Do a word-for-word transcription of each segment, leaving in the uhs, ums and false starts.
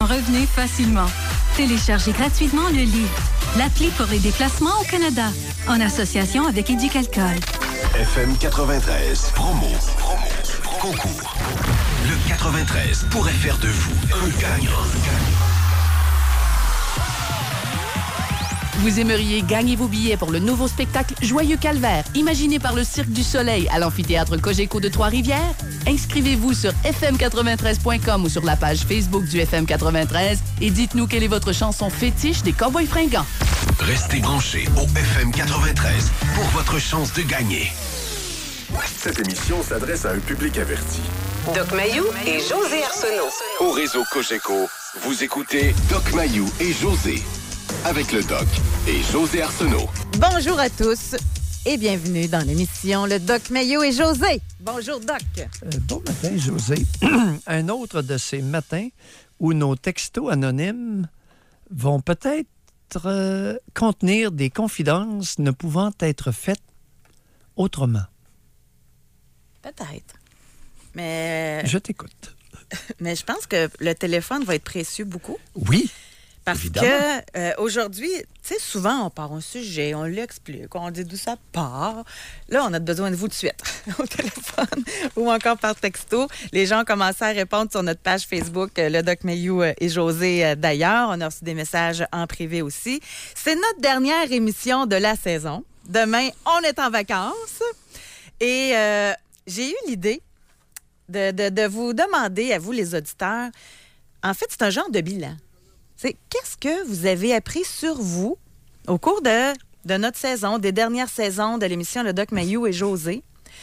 revenez facilement. Téléchargez gratuitement le livre, l'appli pour les déplacements au Canada, en association avec Éducalcool. F M quatre-vingt-treize, promo, promo, concours. Le quatre-vingt-treize pourrait faire de vous un gagnant. Vous aimeriez gagner vos billets pour le nouveau spectacle Joyeux Calvaire, imaginé par le Cirque du Soleil à l'amphithéâtre Cogeco de Trois-Rivières? Inscrivez-vous sur f m quatre-vingt-treize point com ou sur la page Facebook du F M quatre-vingt-treize et dites-nous quelle est votre chanson fétiche des Cowboys fringants. Restez branchés au F M quatre-vingt-treize pour votre chance de gagner. Cette émission s'adresse à un public averti. Doc Mayou et José Arsenault. Au réseau Cogeco, vous écoutez Doc Mayou et José. Avec le Doc et José Arsenault. Bonjour à tous et bienvenue dans l'émission Le Doc Mayou et José. Bonjour, Doc. Euh, bon matin, José. Un autre de ces matins où nos textos anonymes vont peut-être euh, contenir des confidences ne pouvant être faites autrement. Peut-être. Mais... Je t'écoute. Mais je pense que le téléphone va être précieux beaucoup. Oui. Parce évidemment. que euh, aujourd'hui, tu sais, souvent, on part un sujet, on l'explique, on dit d'où ça part. Là, on a besoin de vous de suite, au téléphone ou encore par texto. Les gens ont commencé à répondre sur notre page Facebook, le Doc Mayou et José d'ailleurs. On a reçu des messages en privé aussi. C'est notre dernière émission de la saison. Demain, on est en vacances. Et euh, j'ai eu l'idée de, de, de vous demander, à vous les auditeurs, en fait, c'est un genre de bilan. C'est qu'est-ce que vous avez appris sur vous au cours de, de notre saison, des dernières saisons de l'émission Le Doc Mayou et José?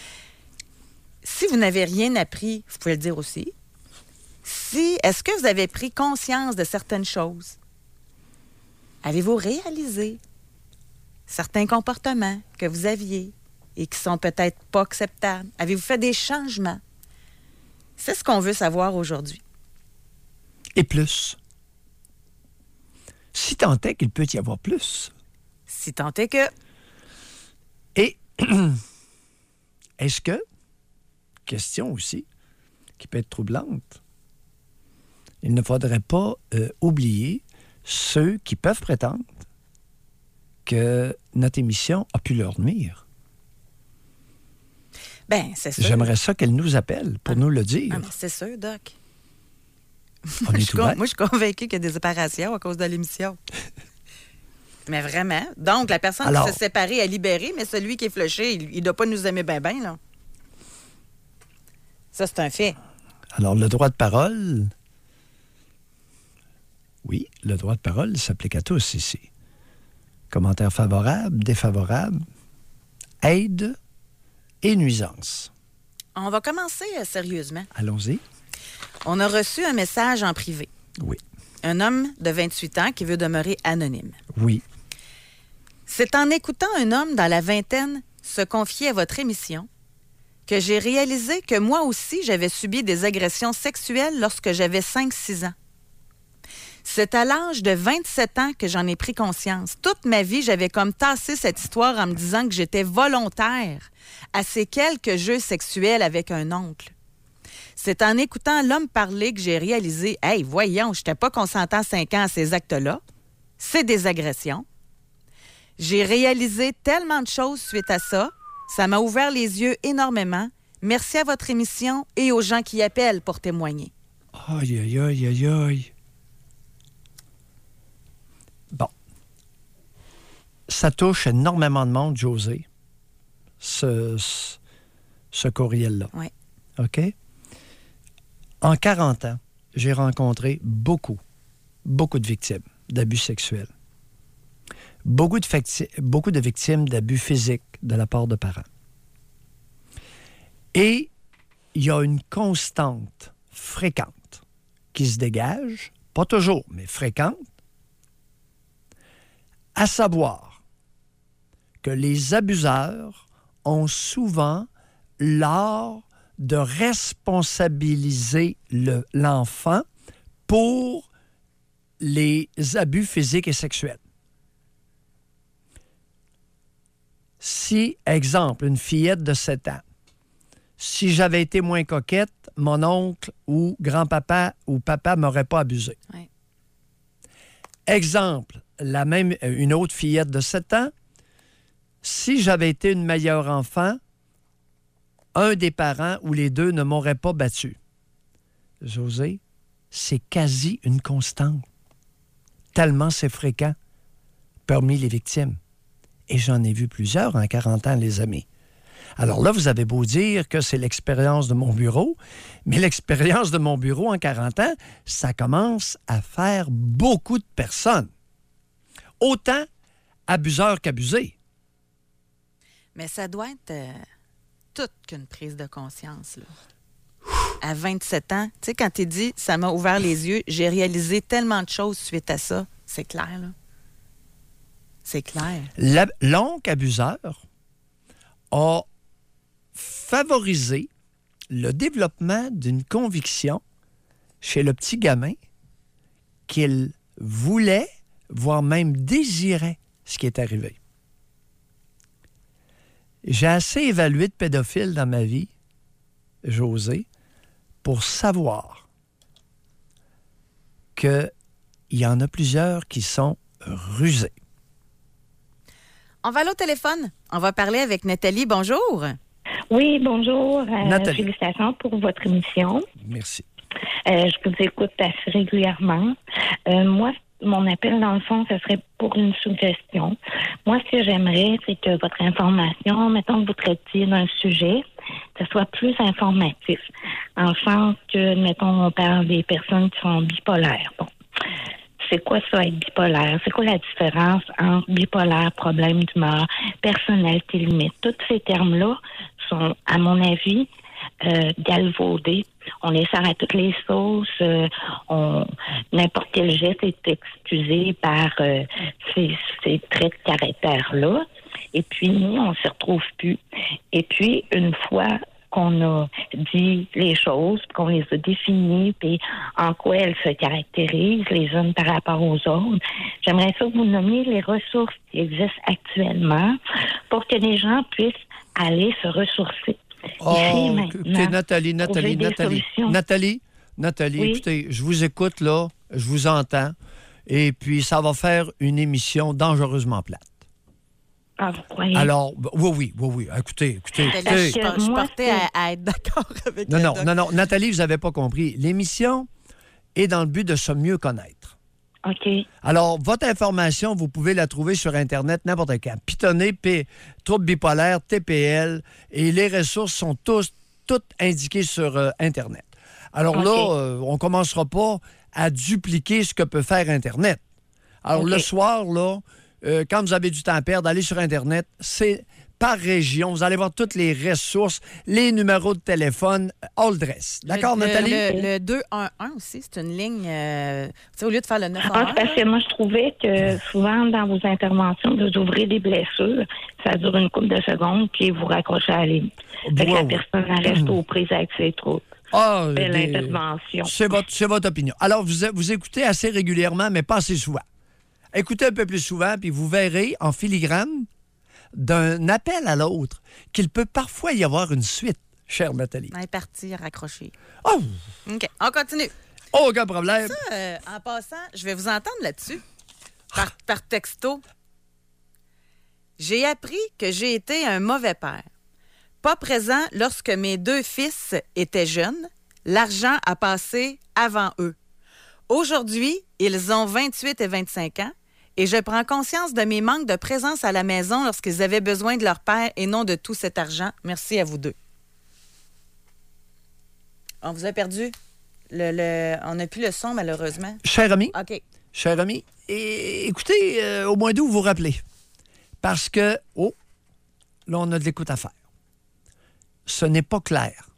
Si vous n'avez rien appris, vous pouvez le dire aussi. Si, est-ce que vous avez pris conscience de certaines choses? Avez-vous réalisé certains comportements que vous aviez et qui sont peut-être pas acceptables? Avez-vous fait des changements? C'est ce qu'on veut savoir aujourd'hui. Et plus. Si tant est qu'il peut y avoir plus. Si tant est que... Et est-ce que, question aussi, qui peut être troublante, il ne faudrait pas euh, oublier ceux qui peuvent prétendre que notre émission a pu leur nuire. Bien, c'est sûr. J'aimerais ça qu'elle nous appelle pour ah, nous le dire. Ah, mais c'est sûr, Doc. On est je tout con... Moi, je suis convaincue qu'il y a des séparations à cause de l'émission. Mais vraiment. Donc, la personne Alors, qui s'est séparée est libérée, mais celui qui est flushé, il ne doit pas nous aimer bien, bien, là. Ça, c'est un fait. Alors, le droit de parole, oui, le droit de parole s'applique à tous ici. Commentaires favorables, défavorables, aide et nuisance. On va commencer euh, sérieusement. Allons-y. On a reçu un message en privé. Oui. Un homme de vingt-huit ans qui veut demeurer anonyme. Oui. C'est en écoutant un homme dans la vingtaine se confier à votre émission que j'ai réalisé que moi aussi, j'avais subi des agressions sexuelles lorsque j'avais cinq six ans. C'est à l'âge de vingt-sept ans que j'en ai pris conscience. Toute ma vie, j'avais comme tassé cette histoire en me disant que j'étais volontaire à ces quelques jeux sexuels avec un oncle. C'est en écoutant l'homme parler que j'ai réalisé « Hey, voyons, je n'étais pas consentant cinq ans à ces actes-là. C'est des agressions. » J'ai réalisé tellement de choses suite à ça. Ça m'a ouvert les yeux énormément. Merci à votre émission et aux gens qui appellent pour témoigner. Aïe, aïe, aïe, aïe, aïe. Bon. Ça touche énormément de monde, José, ce, ce, ce courriel-là. Oui. OK? En quarante ans, j'ai rencontré beaucoup, beaucoup de victimes d'abus sexuels. Beaucoup de, facti- beaucoup de victimes d'abus physiques de la part de parents. Et il y a une constante fréquente qui se dégage, pas toujours, mais fréquente, à savoir que les abuseurs ont souvent l'art de responsabiliser le, l'enfant pour les abus physiques et sexuels. Si, exemple, une fillette de sept ans, si j'avais été moins coquette, mon oncle ou grand-papa ou papa ne m'aurait pas abusé. Oui. Exemple, la même, une autre fillette de sept ans, si j'avais été une meilleure enfant, un des parents ou les deux ne m'auraient pas battu. José, c'est quasi une constante. Tellement c'est fréquent parmi les victimes. Et j'en ai vu plusieurs en quarante ans, les amis. Alors là, vous avez beau dire que c'est l'expérience de mon bureau, mais l'expérience de mon bureau en quarante ans, ça commence à faire beaucoup de personnes. Autant abuseurs qu'abusés. Mais ça doit être euh, toute qu'une prise de conscience, là. À vingt-sept ans, tu sais, quand tu dit « ça m'a ouvert les yeux », j'ai réalisé tellement de choses suite à ça. C'est clair, là. C'est clair. La, l'oncle abuseur a favorisé le développement d'une conviction chez le petit gamin qu'il voulait, voire même désirait ce qui est arrivé. J'ai assez évalué de pédophiles dans ma vie, José, pour savoir qu'il y en a plusieurs qui sont rusés. On va aller au téléphone. On va parler avec Nathalie. Bonjour. Oui, bonjour. Euh, Nathalie. Félicitations pour votre émission. Merci. Euh, je vous écoute assez régulièrement. Euh, moi, mon appel, dans le fond, ce serait pour une suggestion. Moi, ce que j'aimerais, c'est que votre information, mettons que vous traitiez d'un sujet, que ce soit plus informatif. En sens que, mettons, on parle des personnes qui sont bipolaires. Bon. C'est quoi ça, être bipolaire? C'est quoi la différence entre bipolaire, problème d'humeur, personnalité limite? Tous ces termes-là sont, à mon avis, euh, galvaudés. On les sert à toutes les sauces. Euh, on, n'importe quel geste est excusé par euh, ces, ces traits de caractère-là. Et puis, nous, on ne s'y retrouve plus. Et puis, une fois qu'on a dit les choses, qu'on les a définies, puis en quoi elles se caractérisent les unes par rapport aux autres. J'aimerais ça que vous nommiez les ressources qui existent actuellement pour que les gens puissent aller se ressourcer. Oh, Ici, écoutez, Nathalie, Nathalie, Nathalie, Nathalie, Nathalie, oui? Écoutez, je vous écoute là, je vous entends, et puis ça va faire une émission dangereusement plate. Ah, vous croyez? Alors, oui, oui, oui, oui. Écoutez, écoutez, Là, écoutez. je, je portais à, à être d'accord avec Non, le non, doc. non, non. Nathalie, vous n'avez pas compris. L'émission est dans le but de se mieux connaître. OK. Alors, votre information, vous pouvez la trouver sur Internet n'importe quand. Pitonnez, P, trouble bipolaire, T P L, et les ressources sont tous, toutes indiquées sur euh, Internet. Alors OK. là, euh, on ne commencera pas à dupliquer ce que peut faire Internet. Alors, OK. le soir, là, euh, quand vous avez du temps à perdre, allez sur Internet, c'est par région. Vous allez voir toutes les ressources, les numéros de téléphone, all dress. D'accord, Le- Nathalie? Le, le deux un un aussi, c'est une ligne... euh, tu sais, au lieu de faire le neuf un Ah, un... parce que moi, je trouvais que souvent, dans vos interventions, vous ouvrez des blessures, ça dure une couple de secondes, puis vous raccrochez à la ligne. Fait que la Wow. personne elle reste aux prises avec ses troubles. Ah, Belle des- intervention. C'est votre, c'est votre opinion. Alors, vous, vous écoutez assez régulièrement, mais pas assez souvent. Écoutez un peu plus souvent, puis vous verrez en filigrane d'un appel à l'autre qu'il peut parfois y avoir une suite, chère Nathalie. On est parti, raccrocher. Oh, OK, on continue. aucun problème. Ça, euh, en passant, je vais vous entendre là-dessus, par, par texto. J'ai appris que j'ai été un mauvais père. Pas présent lorsque mes deux fils étaient jeunes. L'argent a passé avant eux. Aujourd'hui, ils ont vingt-huit et vingt-cinq ans et je prends conscience de mes manques de présence à la maison lorsqu'ils avaient besoin de leur père et non de tout cet argent. Merci à vous deux. On vous a perdu. Le, le- on n'a plus le son, malheureusement. Cher ami, OK. cher ami, et, écoutez, euh, au moins d'où vous vous rappelez. Parce que, oh, là, on a de l'écoute à faire. Ce n'est pas clair.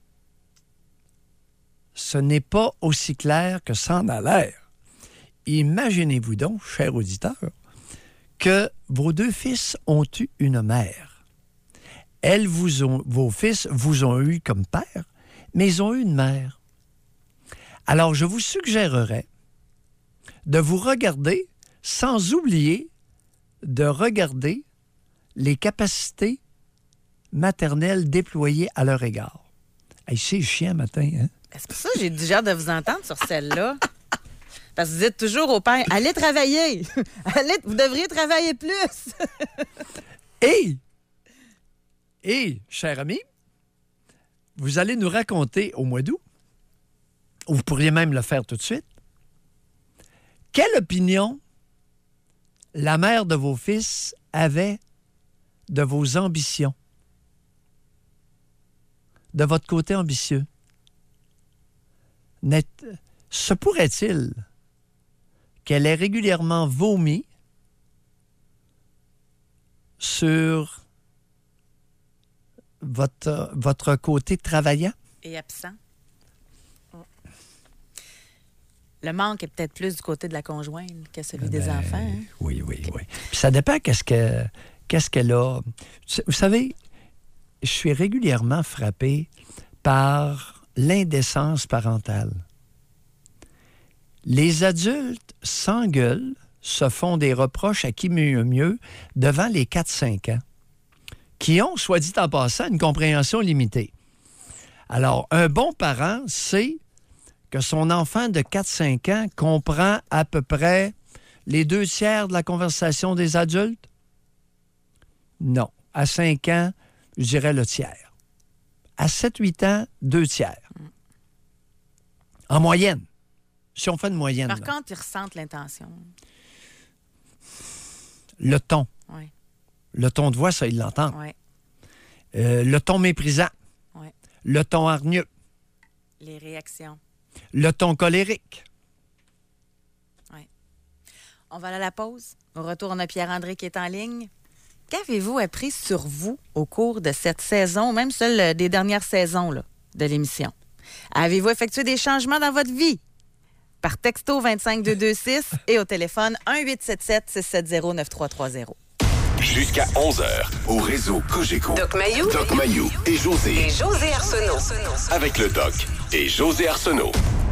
Ce n'est pas aussi clair que ça en a l'air. Imaginez-vous donc, cher auditeur, que vos deux fils ont eu une mère. Elles vous ont, vos fils vous ont eu comme père, mais ils ont eu une mère. Alors, je vous suggérerais de vous regarder sans oublier de regarder les capacités maternelles déployées à leur égard. Hey, c'est chiant matin, hein? C'est pour ça que j'ai du genre de vous entendre sur celle-là. Parce que vous dites toujours au père, allez travailler. allez, vous devriez travailler plus. Et, et, cher ami, vous allez nous raconter au mois d'août, ou vous pourriez même le faire tout de suite, quelle opinion la mère de vos fils avait de vos ambitions, de votre côté ambitieux. Net... Se pourrait-il qu'elle ait régulièrement vomi sur votre, votre côté travaillant? Et absent. Oh. Le manque est peut-être plus du côté de la conjointe que celui ben, des enfants. Hein? Oui, oui, oui. Puis ça dépend qu'est-ce que, qu'est-ce qu'elle a. Vous savez, je suis régulièrement frappé par l'indécence parentale. Les adultes s'engueulent, se font des reproches à qui mieux mieux devant les quatre cinq ans, qui ont, soit dit en passant, une compréhension limitée. Alors, un bon parent sait que son enfant de quatre cinq ans comprend à peu près les deux tiers de la conversation des adultes? Non. À cinq ans, je dirais le tiers. À sept huit ans, deux tiers. En moyenne. Si on fait une moyenne. Par là. contre, ils ressentent l'intention. Le ton. Oui. Le ton de voix, ça, ils l'entendent. Oui. Euh, le ton méprisant. Oui. Le ton hargneux. Les réactions. Le ton colérique. Oui. On va aller à la pause. Au retour, on a Pierre-André qui est en ligne. Qu'avez-vous appris sur vous au cours de cette saison, même celle des dernières saisons là, de l'émission? Avez-vous effectué des changements dans votre vie? Par texto vingt-cinq deux cent vingt-six et au téléphone un huit sept sept six sept zéro neuf trois trois zéro. Jusqu'à onze heures, au réseau Cogeco. Doc Mayou. Doc Mayou et José. Et José Arsenault. Avec le Doc et José Arsenault.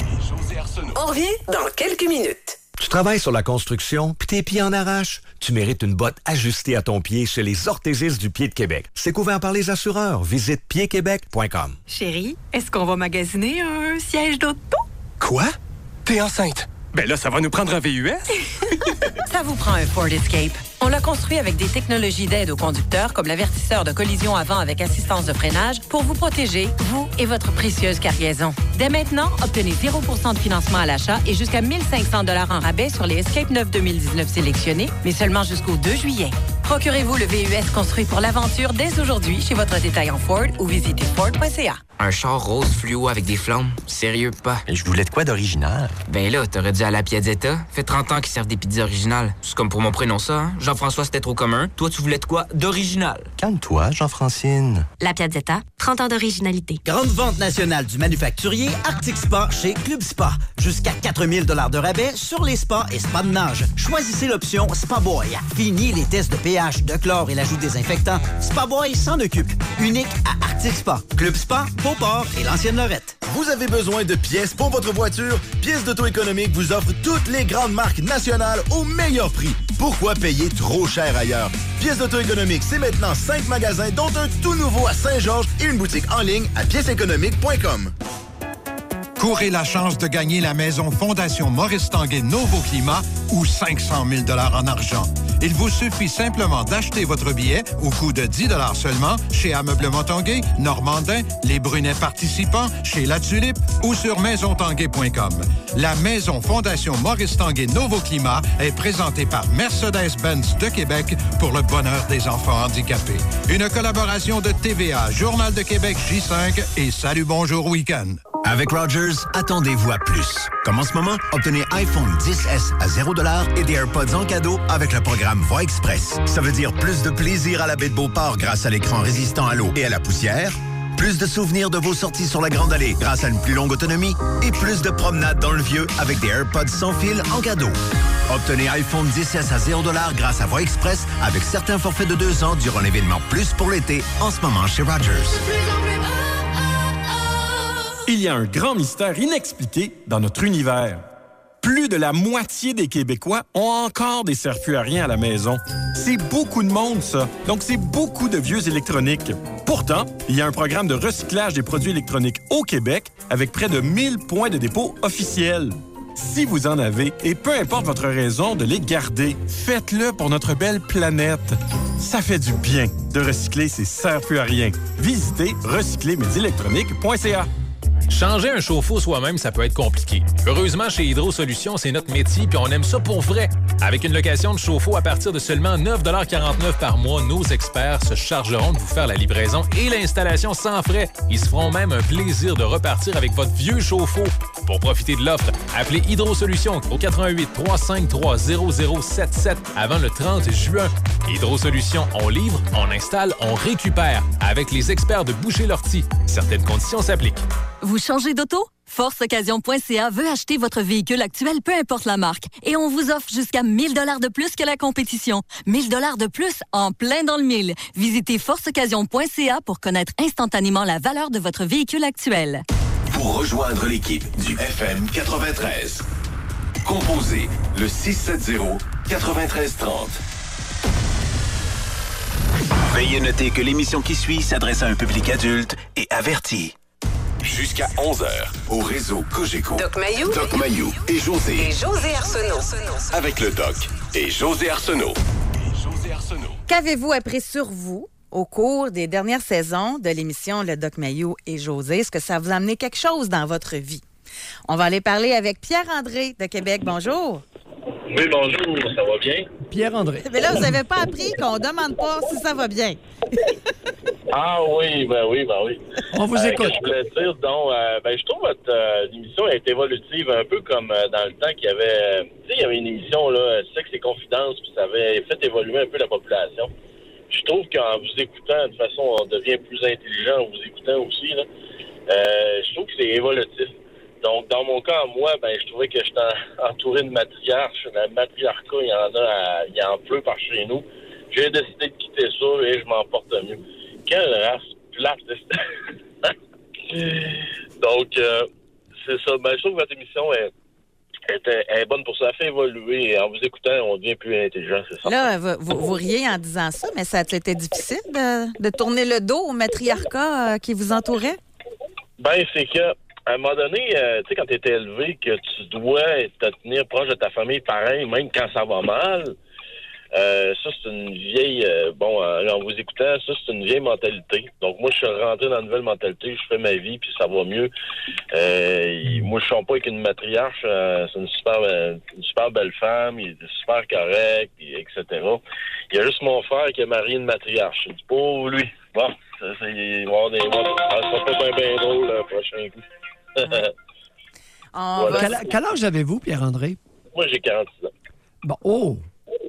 On revient dans quelques minutes. Tu travailles sur la construction, puis tes pieds en arrachent? Tu mérites une botte ajustée à ton pied chez les orthésistes du pied de Québec. C'est couvert par les assureurs. Visite pied québec point com. Chérie, est-ce qu'on va magasiner un siège d'auto? Quoi? T'es enceinte? Ben là, ça va nous prendre un V U S? Ça vous prend un Ford Escape. On l'a construit avec des technologies d'aide aux conducteurs, comme l'avertisseur de collision avant avec assistance de freinage, pour vous protéger, vous et votre précieuse cargaison. Dès maintenant, obtenez zéro pour cent de financement à l'achat et jusqu'à mille cinq cents dollars en rabais sur les Escape neuf deux mille dix-neuf sélectionnés, mais seulement jusqu'au deux juillet. Procurez-vous le V U S construit pour l'aventure dès aujourd'hui chez votre détaillant Ford ou visitez ford point c a. Un char rose fluo avec des flammes? Sérieux, pas? Et je voulais de quoi d'original? Ben là, t'aurais dû aller à la Piazzetta. Fait trente ans qu'ils servent des pizzas originales. C'est comme pour mon prénom, ça, hein? Jean-François, c'était trop commun. Toi, tu voulais de quoi d'original? Calme-toi, Jean-Francine. La Piazzetta, trente ans d'originalité. Grande vente nationale du manufacturier Arctic Spa chez Club Spa. Jusqu'à quatre mille dollars de rabais sur les spas et spas de nage. Choisissez l'option Spa Boy. Fini les tests de pH, de chlore et l'ajout désinfectant. Spa Boy s'en occupe. Unique à Arctic Spa. Club Spa, Beauport et l'Ancienne Lorette. Vous avez besoin de pièces pour votre voiture? Pièces d'Auto Économique vous offre toutes les grandes marques nationales au meilleur prix. Pourquoi payer trop cher ailleurs? Pièces d'Auto Économique, c'est maintenant cinq magasins, dont un tout nouveau à Saint-Georges et une boutique en ligne à pièces économiques point com. Courez la chance de gagner la maison Fondation Maurice Tanguay Novo Climat ou cinq cent mille dollars en argent. Il vous suffit simplement d'acheter votre billet au coût de dix dollars seulement chez Ameublement Tanguay, Normandin, Les Brunets participants, chez La Tulipe ou sur maison tanguay point com. La maison Fondation Maurice Tanguay Novo Climat est présentée par Mercedes-Benz de Québec pour le bonheur des enfants handicapés. Une collaboration de T V A, Journal de Québec J cinq et Salut Bonjour Week-end. Avec Rogers, attendez-vous à plus. Comme en ce moment, obtenez iPhone dix S à zéro dollar et des AirPods en cadeau avec le programme Voix Express. Ça veut dire plus de plaisir à la baie de Beauport grâce à l'écran résistant à l'eau et à la poussière, plus de souvenirs de vos sorties sur la Grande Allée grâce à une plus longue autonomie et plus de promenades dans le vieux avec des AirPods sans fil en cadeau. Obtenez iPhone dix S à zéro dollar grâce à Voix Express avec certains forfaits de deux ans durant l'événement Plus pour l'été en ce moment chez Rogers. Il y a un grand mystère inexpliqué dans notre univers. Plus de la moitié des Québécois ont encore des serre-plus-à-rien à la maison. C'est beaucoup de monde, ça. Donc, c'est beaucoup de vieux électroniques. Pourtant, il y a un programme de recyclage des produits électroniques au Québec avec près de mille points de dépôt officiels. Si vous en avez, et peu importe votre raison de les garder, faites-le pour notre belle planète. Ça fait du bien de recycler, ça sert plus à rien. Visitez recycler mes électroniques point c a. Changer un chauffe-eau soi-même, ça peut être compliqué. Heureusement, chez Hydro Solutions, c'est notre métier puis on aime ça pour vrai. Avec une location de chauffe-eau à partir de seulement neuf quarante-neuf par mois, nos experts se chargeront de vous faire la livraison et l'installation sans frais. Ils se feront même un plaisir de repartir avec votre vieux chauffe-eau. Pour profiter de l'offre, appelez Hydro Solutions au quatre un huit, trois cinq trois, zéro zéro sept sept avant le trente juin. Hydro Solutions, on livre, on installe, on récupère. Avec les experts de Boucher-Lortie. Certaines conditions s'appliquent. Vous changez d'auto? force occasion point c a veut acheter votre véhicule actuel, peu importe la marque. Et on vous offre jusqu'à mille dollars de plus que la compétition. mille dollars de plus en plein dans le mille. Visitez force occasion point c a pour connaître instantanément la valeur de votre véhicule actuel. Pour rejoindre l'équipe du F M quatre-vingt-treize, composez le six sept zéro, neuf trois trois zéro. Veuillez noter que l'émission qui suit s'adresse à un public adulte et averti. Jusqu'à onze heures, au réseau Cogeco. Doc Mayou. Doc Mayou et José. Et José Arsenault. Avec le Doc et José Arsenault. Qu'avez-vous appris sur vous au cours des dernières saisons de l'émission Le Doc Mayou et José? Est-ce que ça vous a amené quelque chose dans votre vie? On va aller parler avec Pierre-André de Québec. Bonjour. Oui, bonjour. Ça va bien? Pierre-André. Mais là, vous n'avez pas appris qu'on ne demande pas si ça va bien. Ah oui, ben oui, ben oui. On vous euh, écoute. Je voulais dire, donc, euh, ben, je trouve que votre euh, émission est évolutive, un peu comme euh, dans le temps qu'il y avait... Euh, tu sais, il y avait une émission, là, Sexe et Confidences, puis ça avait fait évoluer un peu la population. Je trouve qu'en vous écoutant, de toute façon, on devient plus intelligent en vous écoutant aussi, là. Euh, je trouve que c'est évolutif. Donc, dans mon cas, moi, ben, je trouvais que j'étais entouré de matriarches. La matriarcat, il y en a, à, il y en pleut par chez nous. J'ai décidé de quitter ça et je m'en porte mieux. Quelle race plate! Donc, euh, c'est ça. Ben, je trouve que votre émission est, est, est bonne pour ça. Elle fait évoluer. Et en vous écoutant, on devient plus intelligent, c'est ça. Là, vous, vous, vous riez en disant ça, mais ça a été difficile de, de tourner le dos au matriarcat euh, qui vous entourait? Ben, c'est que à un moment donné, euh, tu sais, quand tu es élevé, que tu dois te tenir proche de ta famille pareil, même quand ça va mal, euh, ça, c'est une vieille... Euh, bon, euh, en vous écoutant, ça, c'est une vieille mentalité. Donc, moi, je suis rentré dans une nouvelle mentalité, je fais ma vie, puis ça va mieux. Euh, moi, je ne suis pas avec une matriarche, euh, c'est une super, euh, une super belle femme, il est super correct, et cetera. Il y a juste mon frère qui a marié une matriarche. Je dis, pauvre lui. Bon, ça, c'est... Il va y avoir des... Ça sera pas bien, bien drôle, le prochain coup. Voilà. Quel, quel âge avez-vous, Pierre-André? Moi, j'ai quarante-six ans. Bon, oh!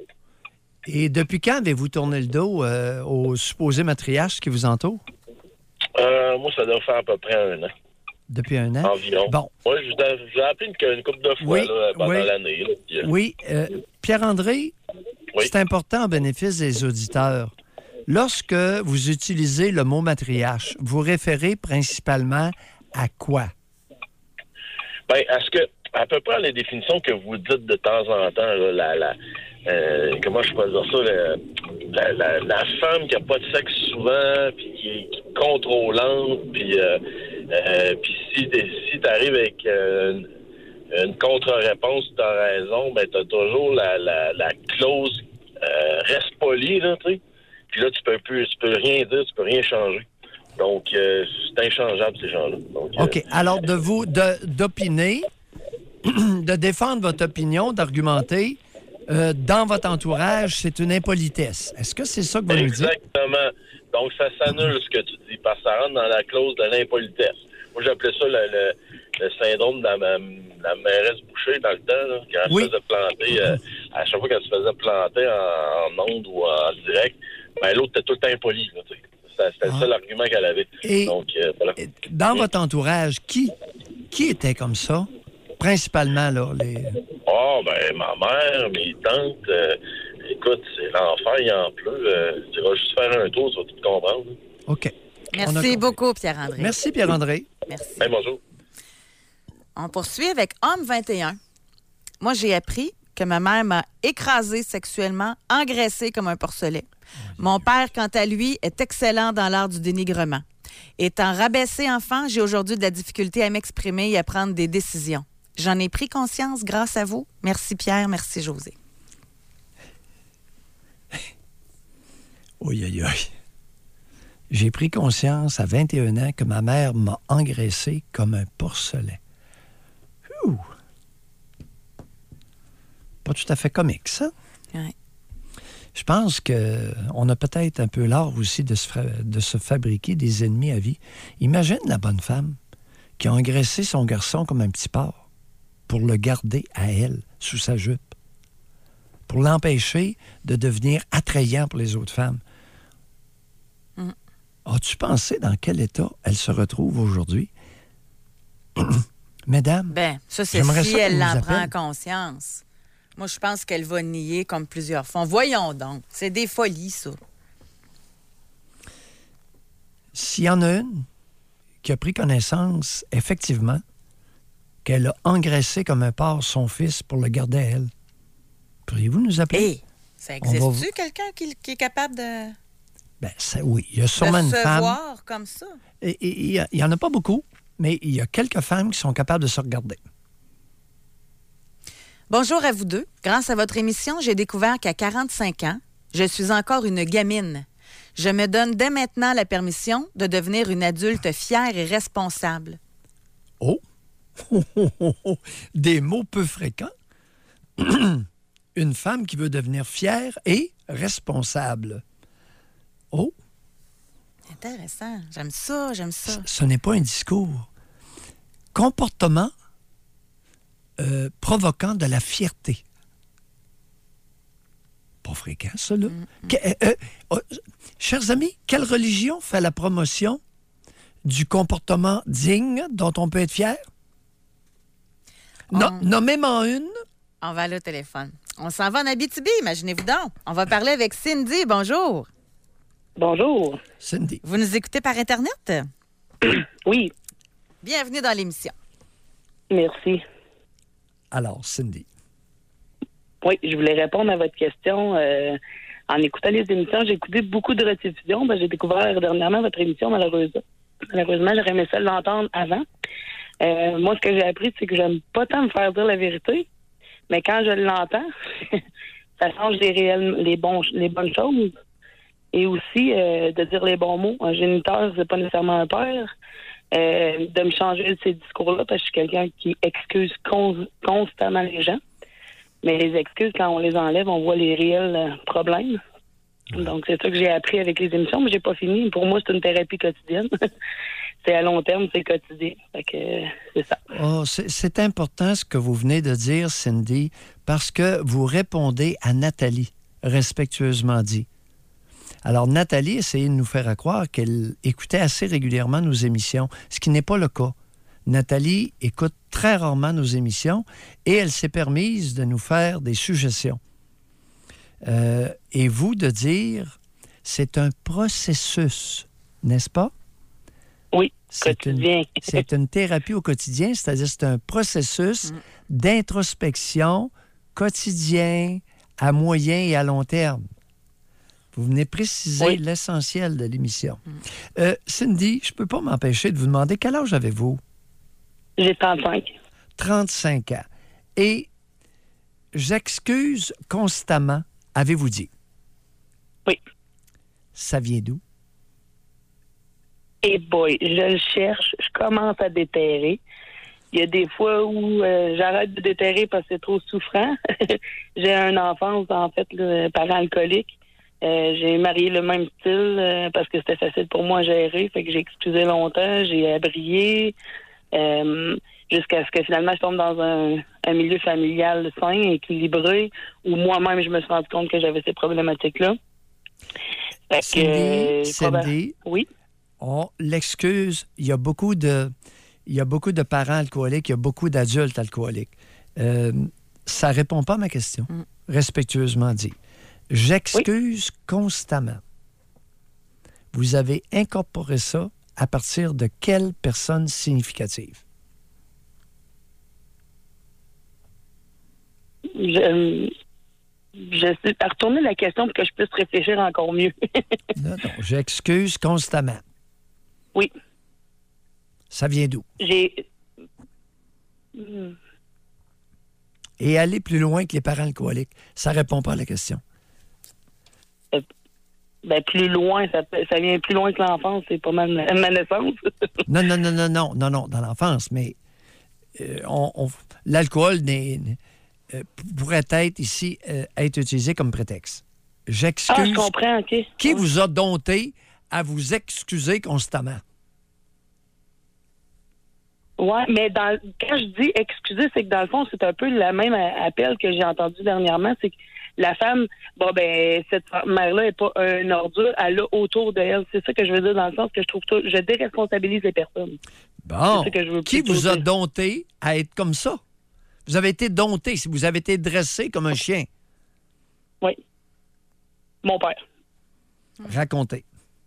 Et depuis quand avez-vous tourné le dos euh, aux supposés matriarches qui vous entourent? Euh, moi, ça doit faire à peu près un an. Depuis un an? Environ. Bon. Moi, je vous ai appelé une, une couple de fois oui, là, pendant oui. l'année. Là, puis, euh... Oui. Euh, Pierre-André, oui. C'est important au bénéfice des auditeurs. Lorsque vous utilisez le mot matriarche, vous référez principalement à quoi? Bien, à ce que, à peu près les définitions que vous dites de temps en temps, là, la, la, euh, comment je peux dire ça, la, la, la, la femme qui n'a pas de sexe souvent, puis qui est, qui est contrôlante, puis, euh, euh, puis si, si tu arrives avec euh, une, une contre-réponse, tu as raison, ben tu as toujours la, la, la clause euh, reste poli, là, tu sais. Puis là, tu peux plus, tu peux rien dire, tu peux rien changer. Donc, euh, c'est inchangeable, ces gens-là. Donc, OK. Euh, Alors, de vous, de, d'opiner, de défendre votre opinion, d'argumenter, euh, dans votre entourage, c'est une impolitesse. Est-ce que c'est ça que vous nous dites? Exactement. Donc, ça s'annule ce que tu dis, parce que ça rentre dans la clause de l'impolitesse. Moi, j'appelais ça le, le, le syndrome de la, la mairesse Boucher dans le temps, là, quand elle oui. se faisait planter, euh, à chaque fois qu'elle se faisait planter en, en ondes ou en direct, ben, l'autre était tout le temps impoli, là, tu sais. C'était ah. le seul argument qu'elle avait. Et Donc, euh, voilà. Dans mmh. votre entourage, qui, qui était comme ça? Principalement, là, les... Oh, ben, ma mère, mes tantes. Euh, écoute, c'est l'enfer, il en pleut. Euh, tu vas juste faire un tour, tu vas tout comprendre. OK. Merci beaucoup, Pierre-André. Merci, Pierre-André. Merci. Hey, bonjour. On poursuit avec Homme vingt et un. Moi, j'ai appris que ma mère m'a écrasé sexuellement, engraissé comme un porcelet. Mon père, quant à lui, est excellent dans l'art du dénigrement. Étant rabaissé enfant, j'ai aujourd'hui de la difficulté à m'exprimer et à prendre des décisions. J'en ai pris conscience grâce à vous. Merci Pierre, merci José. Oui, aïe, aïe. J'ai pris conscience à vingt et un ans que ma mère m'a engraissé comme un porcelet. Ouh. Pas tout à fait comique, ça. Oui. Je pense qu'on a peut-être un peu l'art aussi de se, fra- de se fabriquer des ennemis à vie. Imagine la bonne femme qui a engraissé son garçon comme un petit porc pour le garder à elle, sous sa jupe, pour l'empêcher de devenir attrayant pour les autres femmes. Mm. As-tu pensé dans quel état elle se retrouve aujourd'hui? Mesdames, Ben, ça, c'est j'aimerais si ça elle qu'on en vous prend appelle. conscience. Moi, je pense qu'elle va nier comme plusieurs fois. Voyons donc. C'est des folies, ça. S'il y en a une qui a pris connaissance, effectivement, qu'elle a engraissé comme un porc son fils pour le garder à elle, pourriez-vous nous appeler? Hé, ça On va existe-tu vous- quelqu'un qui, qui est capable de, Ben, ça, oui, il y a sûrement de une se femme. voir comme ça? Et- et- Il n'y en a pas beaucoup, mais il y a quelques femmes qui sont capables de se regarder. Bonjour à vous deux. Grâce à votre émission, j'ai découvert qu'à quarante-cinq ans, je suis encore une gamine. Je me donne dès maintenant la permission de devenir une adulte fière et responsable. Oh! Oh, oh, oh, oh. Des mots peu fréquents. Une femme qui veut devenir fière et responsable. Oh! Intéressant. J'aime ça, j'aime ça. Ce n'est pas un discours. Comportement euh, provoquant de la fierté. Pas fréquent, ça, là. Que- euh, euh, euh, chers amis, quelle religion fait la promotion du comportement digne dont on peut être fier? No- On- Nommez-moi une. On va aller au téléphone. On s'en va en Abitibi, imaginez-vous donc. On va parler avec Cindy. Bonjour. Bonjour. Cindy. Vous nous écoutez par Internet? Oui. Bienvenue dans l'émission. Merci. Alors, Cindy. Oui, je voulais répondre à votre question. Euh, en écoutant les émissions, j'ai écouté beaucoup de rediffusions. Ben, j'ai découvert dernièrement votre émission, malheureusement. Malheureusement, j'aurais aimé ça l'entendre avant. Euh, moi, ce que j'ai appris, c'est que j'aime pas tant me faire dire la vérité, mais quand je l'entends, ça change les réels, les bons, les bonnes choses. Et aussi, euh, de dire les bons mots. Un géniteur, c'est pas nécessairement un père. Euh, de me changer de ces discours-là, parce que je suis quelqu'un qui excuse con- constamment les gens. Mais les excuses, quand on les enlève, on voit les réels euh, problèmes. Donc, c'est ça que j'ai appris avec les émissions, mais j'ai pas fini. Pour moi, c'est une thérapie quotidienne. C'est à long terme, c'est quotidien. Fait que, euh, c'est ça. Oh, c'est, c'est important ce que vous venez de dire, Cindy, parce que vous répondez à Nathalie, respectueusement dit. Alors, Nathalie essayait de nous faire croire qu'elle écoutait assez régulièrement nos émissions, ce qui n'est pas le cas. Nathalie écoute très rarement nos émissions et elle s'est permise de nous faire des suggestions. Euh, et vous, de dire, c'est un processus, n'est-ce pas? Oui, c'est quotidien. Une, c'est une thérapie au quotidien, c'est-à-dire c'est un processus mm. d'introspection quotidien, à moyen et à long terme. Vous venez préciser oui. l'essentiel de l'émission. Mm. Euh, Cindy, je ne peux pas m'empêcher de vous demander quel âge avez-vous? J'ai trente-cinq. trente-cinq ans. Et j'excuse constamment, avez-vous dit? Oui. Ça vient d'où? Eh boy, je le cherche, je commence à déterrer. Il y a des fois où euh, j'arrête de déterrer parce que c'est trop souffrant. J'ai une enfance, en fait, là, parent alcoolique. Euh, j'ai marié le même style euh, parce que c'était facile pour moi à gérer. Fait que j'ai excusé longtemps, j'ai abrié euh, jusqu'à ce que finalement je tombe dans un, un milieu familial sain, équilibré, où moi-même je me suis rendu compte que j'avais ces problématiques-là. Fait Cindy, que, euh, Cindy, oui. On l'excuse. Il y a beaucoup de, il y a beaucoup de parents alcooliques, il y a beaucoup d'adultes alcooliques. Euh, ça ne répond pas à ma question, mm. respectueusement dit. J'excuse oui. constamment. Vous avez incorporé ça à partir de quelle personne significative? Je, je sais, à retourner la question pour que je puisse réfléchir encore mieux. non, non, j'excuse constamment. Oui. Ça vient d'où? J'ai... et aller plus loin que les parents alcooliques. Ça répond pas à la question. Euh, ben, plus loin, ça, ça vient plus loin que l'enfance, c'est pas mal ma, ma naissance. non, non, non, non, non, non, non, dans l'enfance, mais euh, on, on, l'alcool n'est, euh, pourrait être ici, euh, être utilisé comme prétexte. J'excuse. Ah, je comprends, OK. Qui vous a dompté à vous excuser constamment? Oui, mais dans, quand je dis excuser, c'est que dans le fond, c'est un peu le même appel que j'ai entendu dernièrement. C'est que la femme, bon, ben, cette mère-là n'est pas une ordure, elle a autour d'elle. C'est ça que je veux dire dans le sens que je trouve tout, je déresponsabilise les personnes. Bon. C'est ça que je veux Qui vous a dire. dompté à être comme ça? Vous avez été dompté, si vous avez été dressé comme un chien. Oui. Mon père. Racontez.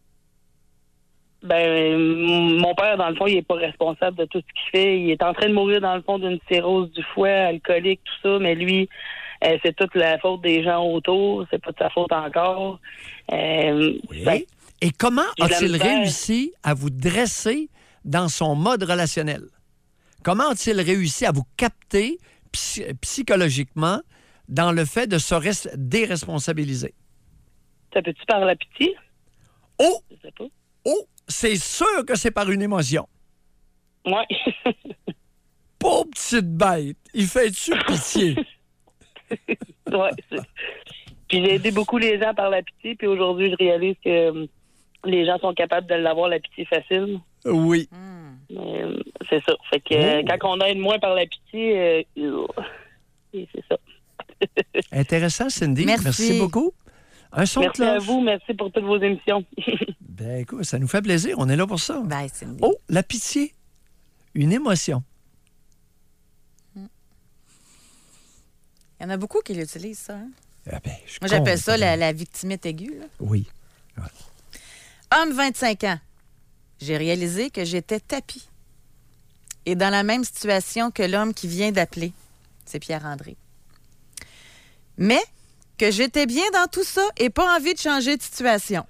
Ben, mon père, dans le fond, il est pas responsable de tout ce qu'il fait. Il est en train de mourir, dans le fond, d'une cirrhose du foie, alcoolique, tout ça, mais lui, euh, c'est toute la faute des gens autour. C'est pas de sa faute encore. Euh, oui. ben, Et comment a-t-il misère. réussi à vous dresser dans son mode relationnel? Comment a-t-il réussi à vous capter psy- psychologiquement dans le fait de se res- déresponsabiliser? Ça peut-tu par la pitié? Oh! Je sais pas. Oh! C'est sûr que c'est par une émotion. Ouais. Pauvre petite bête! Il fait-tu pitié? Ouais. c'est- Puis j'ai aidé beaucoup les gens par la pitié, puis aujourd'hui, je réalise que euh, les gens sont capables de l'avoir, la pitié facile. Oui. Mais, euh, c'est ça. Fait que euh, Oh. quand on aide moins par la pitié, euh, et c'est ça. Intéressant, Cindy. Merci. Merci beaucoup. Un son de Merci à cloche. vous, merci pour toutes vos émissions. Ben écoute, ça nous fait plaisir. On est là pour ça. Bye, Cindy. Oh, la pitié. Une émotion. Il y en a beaucoup qui l'utilisent, ça. Hein? Ah ben, je Moi, j'appelle compte. ça la, la victimite aiguë. Là. Oui. Homme, vingt-cinq ans. J'ai réalisé que j'étais tapis. Et dans la même situation que l'homme qui vient d'appeler. C'est Pierre-André. Mais que j'étais bien dans tout ça et pas envie de changer de situation.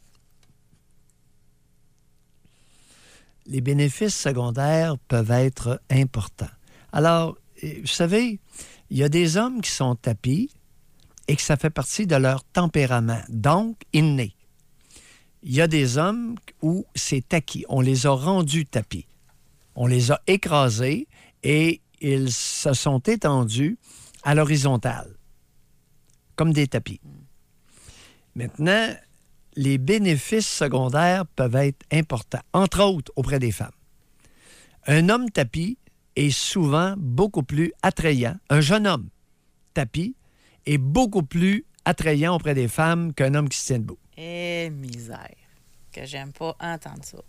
Les bénéfices secondaires peuvent être importants. Alors, euh, vous savez, il y a des hommes qui sont tapis et que ça fait partie de leur tempérament, donc inné. Il y a des hommes où c'est acquis. On les a rendus tapis. On les a écrasés et ils se sont étendus à l'horizontale, comme des tapis. Maintenant, les bénéfices secondaires peuvent être importants, entre autres auprès des femmes. Un homme tapis est souvent beaucoup plus attrayant. Un jeune homme tapis est beaucoup plus attrayant auprès des femmes qu'un homme qui se tient debout. Eh, misère. Que j'aime pas entendre ça.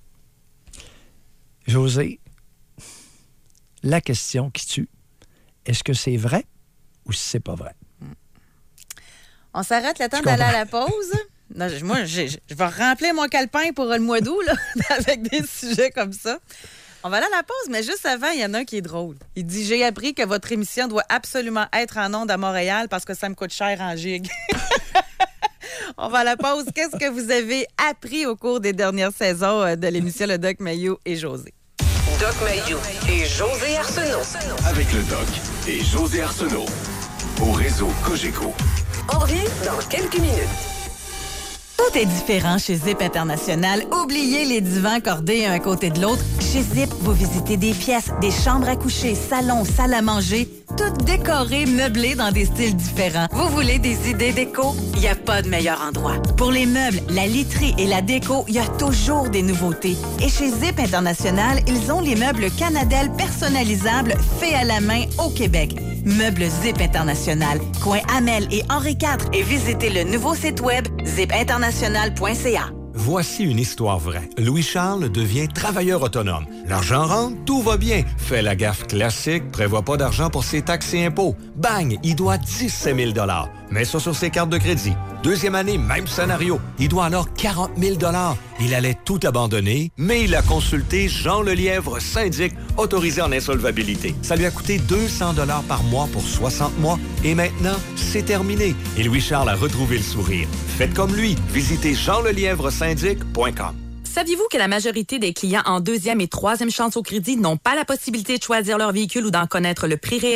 José, la question qui tue, est-ce que c'est vrai ou si c'est pas vrai? On s'arrête le temps Je d'aller à comprends. la pause. Non, je- moi, je, je- je vais remplir mon calepin pour le mois d'août là, avec des sujets comme ça. On va aller à la pause, mais juste avant, il y en a un qui est drôle. Il dit « J'ai appris que votre émission doit absolument être en ondes à Montréal parce que ça me coûte cher en gigs. » On va à la pause. Qu'est-ce que vous avez appris au cours des dernières saisons euh, de l'émission Le Doc Mayou et José? Doc Mayou et José Arsenault. Avec le Doc et José Arsenault. Au réseau Cogeco. On revient dans quelques minutes. Tout est différent chez Zip International. Oubliez les divans cordés un à côté de l'autre. Chez Zip, vous visitez des pièces, des chambres à coucher, salons, salles à manger, toutes décorées, meublées dans des styles différents. Vous voulez des idées déco? Il n'y a pas de meilleur endroit. Pour les meubles, la literie et la déco, il y a toujours des nouveautés. Et chez Zip International, ils ont les meubles Canadel personnalisables faits à la main au Québec. Meubles Zip International, coin Amel et Henri quatre. Et visitez le nouveau site web zip international point c a. Voici une histoire vraie. Louis-Charles devient travailleur autonome. L'argent rentre, tout va bien. Fait la gaffe classique, prévoit pas d'argent pour ses taxes et impôts. Bang, il doit dix-sept mille dollars. Met ça sur ses cartes de crédit. Deuxième année, même scénario. Il doit alors quarante mille dollars. Il allait tout abandonner, mais il a consulté Jean Lelièvre, syndic, autorisé en insolvabilité. Ça lui a coûté deux cents dollars par mois pour soixante mois. Et maintenant, c'est terminé. Et Louis-Charles a retrouvé le sourire. Faites comme lui. Visitez jean lelièvre syndic point com. Saviez-vous que la majorité des clients en deuxième et troisième chance au crédit n'ont pas la possibilité de choisir leur véhicule ou d'en connaître le prix réel?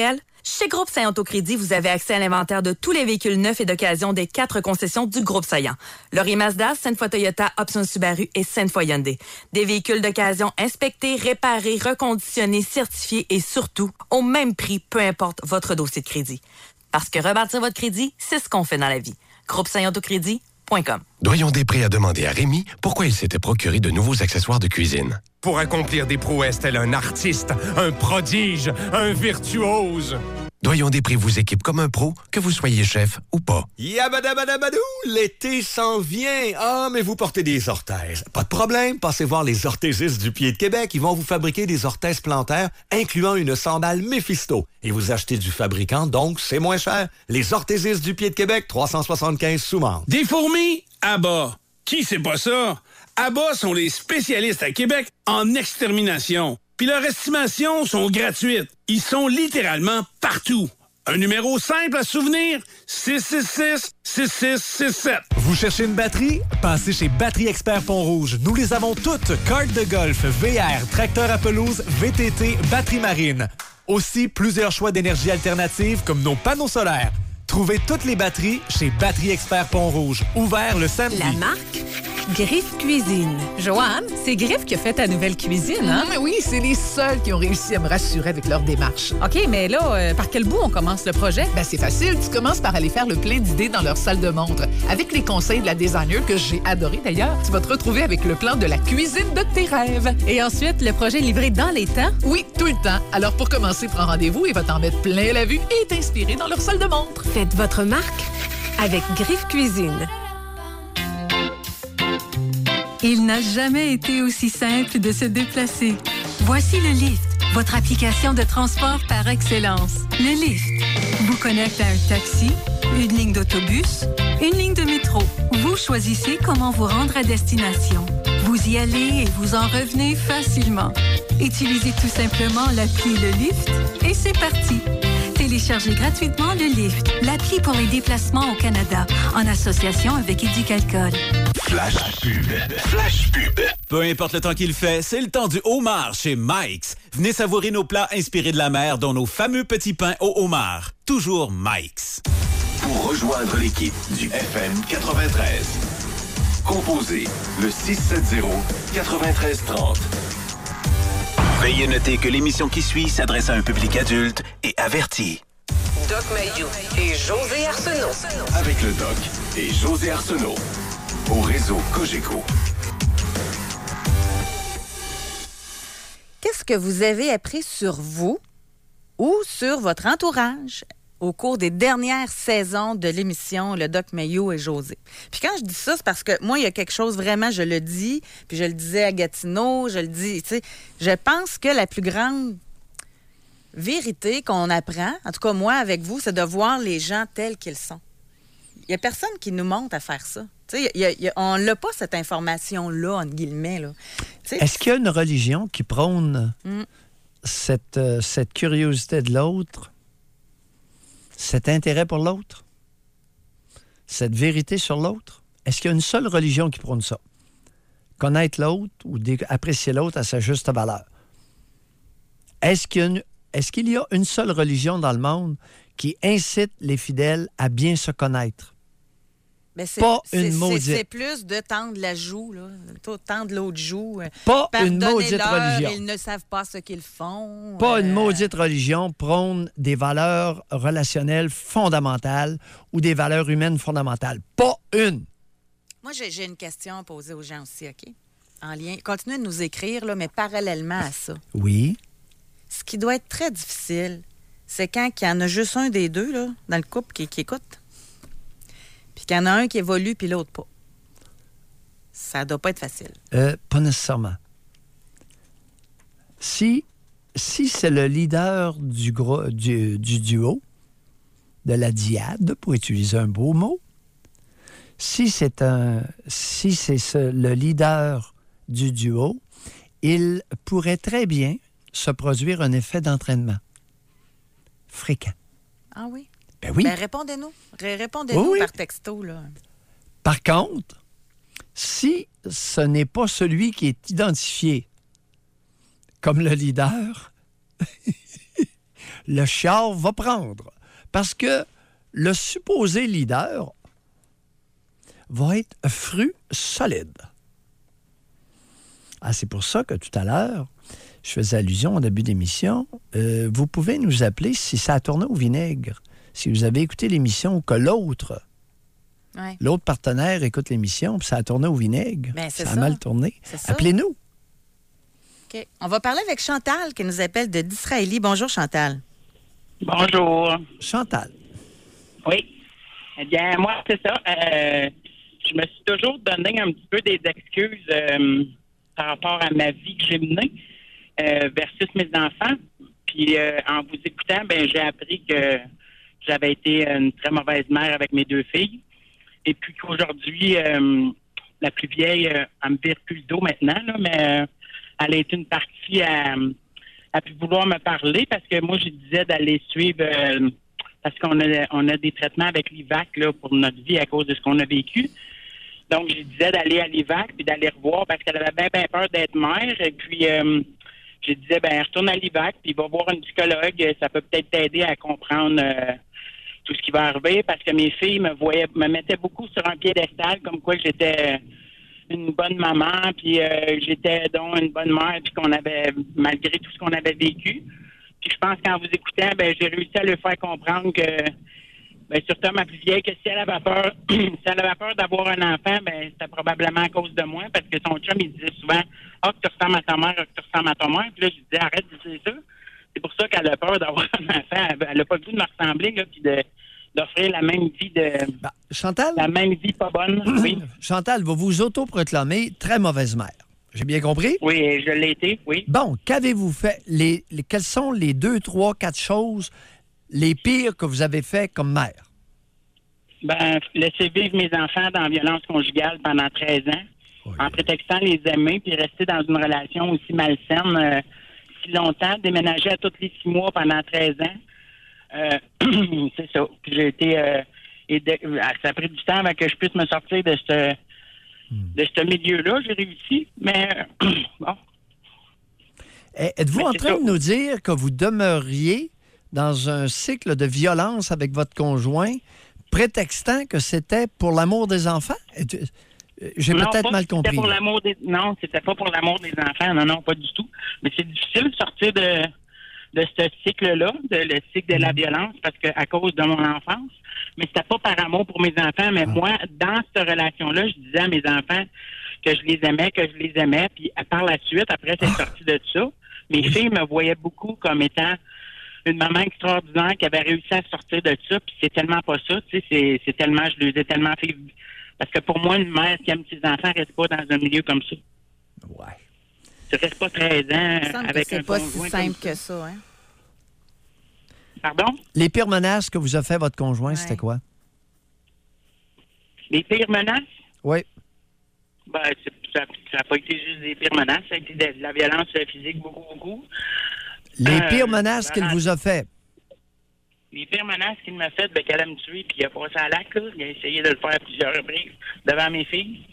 Chez Groupe Saillant Autocrédit, vous avez accès à l'inventaire de tous les véhicules neufs et d'occasion des quatre concessions du Groupe Saillant. Laurier Mazda, Sainte-Foy Toyota, Option Subaru et Sainte-Foy Hyundai. Des véhicules d'occasion inspectés, réparés, reconditionnés, certifiés et surtout au même prix, peu importe votre dossier de crédit. Parce que rebâtir votre crédit, c'est ce qu'on fait dans la vie. Groupe Saillant Autocrédit point com. Doyon-Després a demandé à Rémi pourquoi il s'était procuré de nouveaux accessoires de cuisine. Pour accomplir des prouesses tel un artiste, un prodige, un virtuose. Doyon-Després vous équipe comme un pro, que vous soyez chef ou pas. Yabadabadabadou, l'été s'en vient. Ah, mais vous portez des orthèses. Pas de problème, passez voir les orthésistes du Pied de Québec. Ils vont vous fabriquer des orthèses plantaires, incluant une sandale Mephisto. Et vous achetez du fabricant, donc c'est moins cher. Les orthésistes du Pied de Québec, trois cent soixante-quinze Soumande. Des fourmis? Abba. Qui c'est pas ça? Abba sont les spécialistes à Québec en extermination. Puis leurs estimations sont gratuites. Ils sont littéralement partout. Un numéro simple à souvenir, six six six, six six six sept. Vous cherchez une batterie? Passez chez Batterie Expert Pont-Rouge. Nous les avons toutes. Kart de golf, V R, tracteur à pelouse, V T T, batterie marine. Aussi, plusieurs choix d'énergie alternative comme nos panneaux solaires. Trouvez toutes les batteries chez Batterie Expert Pont-Rouge. Ouvert le samedi. La marque Griffe Cuisine. Joanne, c'est Griffe qui a fait ta nouvelle cuisine, hein? Mmh, oui, c'est les seuls qui ont réussi à me rassurer avec leur démarche. OK, mais là, euh, par quel bout on commence le projet? Ben, c'est facile. Tu commences par aller faire le plein d'idées dans leur salle de montre. Avec les conseils de la designer, que j'ai adoré d'ailleurs, tu vas te retrouver avec le plan de la cuisine de tes rêves. Et ensuite, le projet livré dans les temps? Oui, tout le temps. Alors, pour commencer, prends rendez-vous et va t'en mettre plein la vue et t'inspirer dans leur salle de montre. Faites votre marque avec Griffe Cuisine. Il n'a jamais été aussi simple de se déplacer. Voici le Lyft, votre application de transport par excellence. Le Lyft vous connecte à un taxi, une ligne d'autobus, une ligne de métro. Vous choisissez comment vous rendre à destination. Vous y allez et vous en revenez facilement. Utilisez tout simplement l'appli Le Lyft et c'est parti. Téléchargez gratuitement le Lyft, l'appli pour les déplacements au Canada, en association avec Éducalcool. Flash pub. Flash pub. Peu importe le temps qu'il fait, c'est le temps du homard chez Mike's. Venez savourer nos plats inspirés de la mer, dont nos fameux petits pains au homard. Toujours Mike's. Pour rejoindre l'équipe du F M quatre-vingt-treize, composez le six sept zéro, neuf trois trois zéro. Veuillez noter que l'émission qui suit s'adresse à un public adulte et averti. Doc Mayou et José Arsenault. Avec le Doc et José Arsenault. Au réseau Cogeco. Qu'est-ce que vous avez appris sur vous ou sur votre entourage au cours des dernières saisons de l'émission Le Doc Mayou et José? Puis quand je dis ça, c'est parce que moi, il y a quelque chose vraiment, je le dis, puis je le disais à Gatineau, je le dis, tu sais, je pense que la plus grande vérité qu'on apprend, en tout cas moi avec vous, c'est de voir les gens tels qu'ils sont. Il n'y a personne qui nous montre à faire ça. Tu sais, y a, y a, on n'a pas cette information-là, entre guillemets. Là. Est-ce qu'il y a une religion qui prône mm. cette, euh, cette curiosité de l'autre, cet intérêt pour l'autre, cette vérité sur l'autre? Est-ce qu'il y a une seule religion qui prône ça? Connaître l'autre ou dé- apprécier l'autre à sa juste valeur. Est-ce qu'il y a une, est-ce qu'il y a une seule religion dans le monde qui incite les fidèles à bien se connaître? Ben c'est, pas c'est, une maudite. C'est, c'est plus de tendre la joue, là. Tendre l'autre joue. Pas une maudite religion. Ils ne savent pas ce qu'ils font. Pas euh... une maudite religion prône des valeurs relationnelles fondamentales ou des valeurs humaines fondamentales. Pas une. Moi, j'ai, j'ai une question à poser aux gens aussi, OK? En lien. Continuez de nous écrire, là, mais parallèlement à ça. Oui. Ce qui doit être très difficile, c'est quand il y en a juste un des deux, là, dans le couple, qui, qui écoute. Puis qu'il y en a un qui évolue, puis l'autre pas. Ça doit pas être facile. Euh, pas nécessairement. Si, si c'est le leader du, gros, du, du duo, de la dyade, pour utiliser un beau mot, si c'est, un, si c'est ce, le leader du duo, il pourrait très bien se produire un effet d'entraînement fréquent. Ah oui? Ben oui. Ben répondez-nous. R- répondez-nous oui, oui. par texto, là. Par contre, si ce n'est pas celui qui est identifié comme le leader, le chiard va prendre. Parce que le supposé leader va être fru solide. Ah, c'est pour ça que tout à l'heure, je faisais allusion au début d'émission. Euh, vous pouvez nous appeler si ça a tourné au vinaigre. Si vous avez écouté l'émission ou que l'autre, ouais. l'autre partenaire écoute l'émission puis ça a tourné au vinaigre, ben, c'est ça a ça. mal tourné, C'est ça. appelez-nous. OK. On va parler avec Chantal qui nous appelle de d'Israélie. Bonjour, Chantal. Bonjour. Chantal. Oui. Eh bien, moi, c'est ça. Euh, je me suis toujours donné un petit peu des excuses euh, par rapport à ma vie que j'ai menée euh, versus mes enfants. Puis, euh, en vous écoutant, ben, j'ai appris que j'avais été une très mauvaise mère avec mes deux filles. Et puis qu'aujourd'hui, euh, la plus vieille, euh, elle me vire plus le dos maintenant, là, mais euh, elle a été une partie à, à plus vouloir me parler parce que moi, je disais d'aller suivre, euh, parce qu'on a, on a des traitements avec l'I V A C là, pour notre vie à cause de ce qu'on a vécu. Donc, je disais d'aller à l'I V A C puis d'aller revoir parce qu'elle avait bien, bien peur d'être mère. Et puis, euh, je disais, ben retourne à l'I V A C puis va voir un psychologue. Ça peut peut-être t'aider à comprendre euh, tout ce qui va arriver parce que mes filles me voyaient, me mettaient beaucoup sur un piédestal comme quoi j'étais une bonne maman puis euh, j'étais donc une bonne mère puis qu'on avait, malgré tout ce qu'on avait vécu. Puis je pense qu'en vous écoutant, ben j'ai réussi à leur faire comprendre que, ben surtout ma plus vieille, que si elle avait peur, si elle avait peur d'avoir un enfant, ben c'était probablement à cause de moi parce que son chum, il disait souvent « Ah, oh, que tu ressembles à ta mère, ah, que tu ressembles à ton mère. » Puis là, je disais « Arrête de dire ça. » C'est pour ça qu'elle a peur d'avoir un enfant. Elle n'a pas le goût de me ressembler, là, puis de, d'offrir la même vie de... Ben, Chantal? La même vie pas bonne, oui. Chantal va vous autoproclamer très mauvaise mère. J'ai bien compris? Oui, je l'ai été, oui. Bon, qu'avez-vous fait? Les, les, quelles sont les deux, trois, quatre choses les pires que vous avez fait comme mère? Ben, laisser vivre mes enfants dans la violence conjugale pendant treize ans, oui. En prétextant les aimer, puis rester dans une relation aussi malsaine euh, si longtemps, déménager à tous les six mois pendant treize ans. Euh, c'est ça. Puis j'ai été... Euh, et de, ça a pris du temps avant que je puisse me sortir de ce, de ce milieu-là. J'ai réussi, mais bon. Êtes-vous mais en train ça. de nous dire que vous demeuriez dans un cycle de violence avec votre conjoint, prétextant que c'était pour l'amour des enfants? J'ai non, peut-être pas, mal compris. Pour l'amour des... Non, c'était pas pour l'amour des enfants. Non, non, pas du tout. Mais c'est difficile de sortir de, de ce cycle-là, de, le cycle de la violence, parce que à cause de mon enfance. Mais c'était pas par amour pour mes enfants. Mais ah. moi, dans cette relation-là, je disais à mes enfants que je les aimais, que je les aimais. Puis par la suite, après, c'est ah. sorti de ça. Mes oui. filles me voyaient beaucoup comme étant une maman extraordinaire qui avait réussi à sortir de ça. Puis c'est tellement pas ça. Tu sais, c'est, c'est tellement... Je les ai tellement fait... Parce que pour moi, une mère qui aime ses enfants ne reste pas dans un milieu comme ça. Ouais. Tu restes pas treize ans avec c'est un pas conjoint si simple comme que ça, hein? Pardon? Les pires menaces que vous a fait votre conjoint, ouais. c'était quoi? Les pires menaces? Oui. Ben, c'est, ça n'a pas été juste des pires menaces. Ça a été de, de la violence physique, beaucoup, beaucoup. Les euh, pires menaces ben, qu'il vous a fait? Les pires menaces qu'il m'a faites, ben, qu'elle allait me tuer, puis il a passé à l'acte, là. Il a essayé de le faire à plusieurs reprises devant mes filles.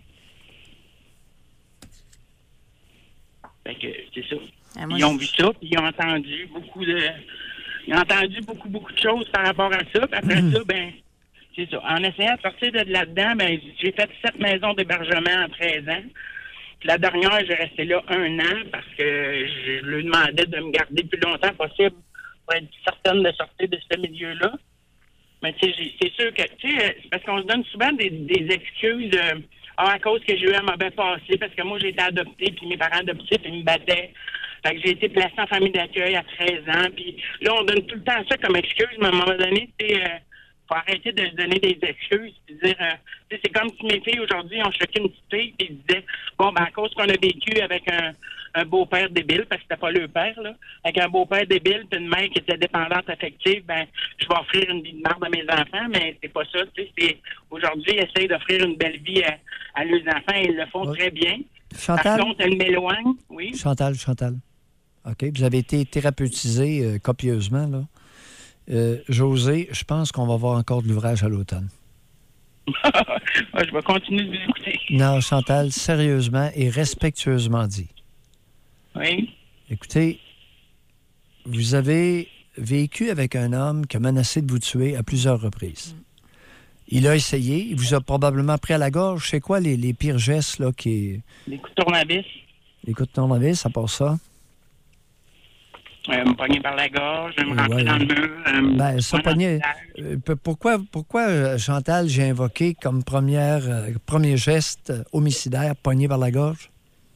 Fait que, c'est ça. Ah, moi, ils ont vu ça, puis ils ont entendu beaucoup de... Ils ont entendu beaucoup, beaucoup de choses par rapport à ça. Puis après mmh. ça, ben, c'est ça. En essayant de sortir de là-dedans, ben, j'ai fait sept maisons d'hébergement en treize ans. Puis la dernière, j'ai resté là un an parce que je lui demandais de me garder le plus longtemps possible pour être certaine de sortir de ce milieu-là. Mais tu sais, c'est sûr que, tu sais, c'est parce qu'on se donne souvent des, des excuses euh, à cause que j'ai eu un mauvais passé, parce que moi, j'ai été adoptée, puis mes parents adoptifs, ils me battaient. Fait que j'ai été placée en famille d'accueil à treize ans, puis là, on donne tout le temps ça comme excuse, mais à un moment donné, tu sais, euh, faut arrêter de se donner des excuses, puis dire, euh, tu sais, c'est comme si mes filles aujourd'hui ont choqué une petite fille, puis ils disaient, bon, ben, à cause qu'on a vécu avec un, un beau-père débile, parce que c'était pas leur père, là, avec un beau-père débile, puis une mère qui était dépendante affective, ben, je vais offrir une vie de merde à mes enfants, mais c'est pas ça, tu sais, c'est, aujourd'hui, ils essayent d'offrir une belle vie à, à leurs enfants, et ils le font oui. très bien. Chantal? Par contre, elles m'éloignent, oui. Chantal, Chantal. OK, vous avez été thérapeutisé euh, copieusement, là. Euh, José, je pense qu'on va avoir encore de l'ouvrage à l'automne. ouais, je vais continuer de vous écouter. Non, Chantal, sérieusement et respectueusement dit. Oui. Écoutez, vous avez vécu avec un homme qui a menacé de vous tuer à plusieurs reprises. Mm. Il a essayé, il vous a probablement pris à la gorge. C'est quoi les, les pires gestes, là, qui... Les coups de tournevis. Les coups de tournevis, à part ça? Euh, me pogner par la gorge, me ouais, rentrer ouais. dans le mur. Euh, ben, ça, pogner... Euh, pourquoi, pourquoi euh, Chantal, j'ai invoqué comme première, euh, premier geste euh, homicidaire, pogner par la gorge?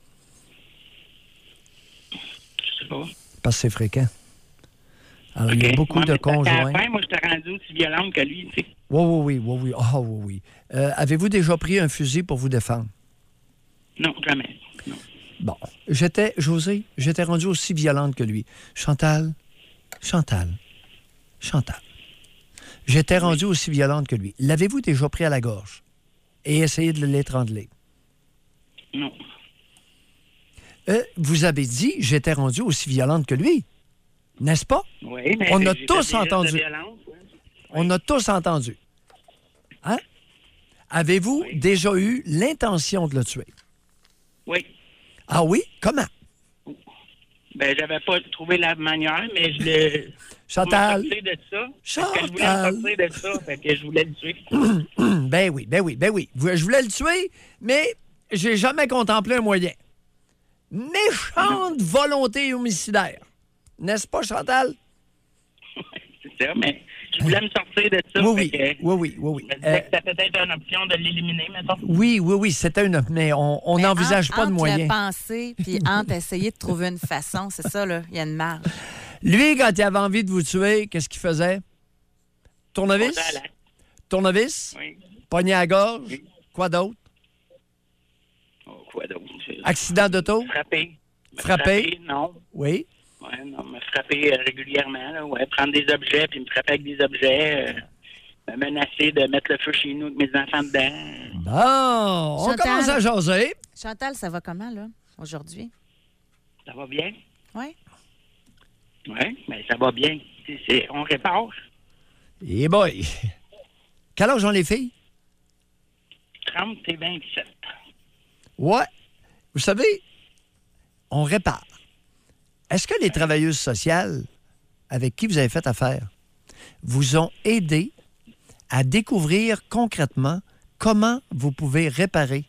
Je sais pas. Parce que c'est fréquent. Alors, okay. il y a beaucoup moi, de conjoints. À la fin, moi, je t'ai rendu aussi violente que lui, tu sais. Oui, oui, oui, oui, oui. Oh, oui, oui. Euh, avez-vous déjà pris un fusil pour vous défendre? Non, jamais. Non. Bon. J'étais, José, j'étais rendue aussi violente que lui. Chantal, Chantal, Chantal. J'étais rendue aussi violente que lui. L'avez-vous déjà pris à la gorge et essayé de l'étrangler? Non. Euh, vous avez dit, j'étais rendue aussi violente que lui. N'est-ce pas? Oui, mais on a j'ai tous fait des entendu. gestes de violence, hein? On a tous entendu. Hein? Avez-vous oui. déjà eu l'intention de le tuer? Oui. Ah oui? Comment? Ben, j'avais pas trouvé la manière, mais je l'ai... Chantal. Je voulais de ça. Chantal. Parce que je voulais me sortir de ça, fait que je voulais le tuer. ben oui, ben oui, ben oui. Je voulais le tuer, mais j'ai jamais contemplé un moyen. Méchante volonté homicidaire. N'est-ce pas, Chantal? C'est ça, mais je voulais me sortir de ça. Oui, oui, que, oui, oui, oui, oui. Je me disais euh, que c'était peut-être une option de l'éliminer, mettons. Oui, oui, oui, c'était une option, mais on n'envisage pas entre de moyen. Entre penser puis entre essayer de trouver une façon, c'est ça, là, il y a une marge. Lui, quand il avait envie de vous tuer, qu'est-ce qu'il faisait? Tournevis? Tournevis? Oui. Pogné à la gorge? Oui. Quoi d'autre? Oh, quoi d'autre? Accident d'auto? Frapper. Frapper? Frapper, non. Oui. Ouais, non, me frapper euh, régulièrement, là, ouais, prendre des objets, puis me frapper avec des objets, euh, me menacer de mettre le feu chez nous avec mes enfants dedans. Bon, on Chantal, commence à jaser. Chantal, ça va comment, là, aujourd'hui? Ça va bien? Oui. Oui, mais ça va bien. C'est, c'est, on répare. Eh boy! Quel âge ont les filles? trente et vingt-sept. Ouais. Vous savez, on répare. Est-ce que les travailleuses sociales avec qui vous avez fait affaire vous ont aidé à découvrir concrètement comment vous pouvez réparer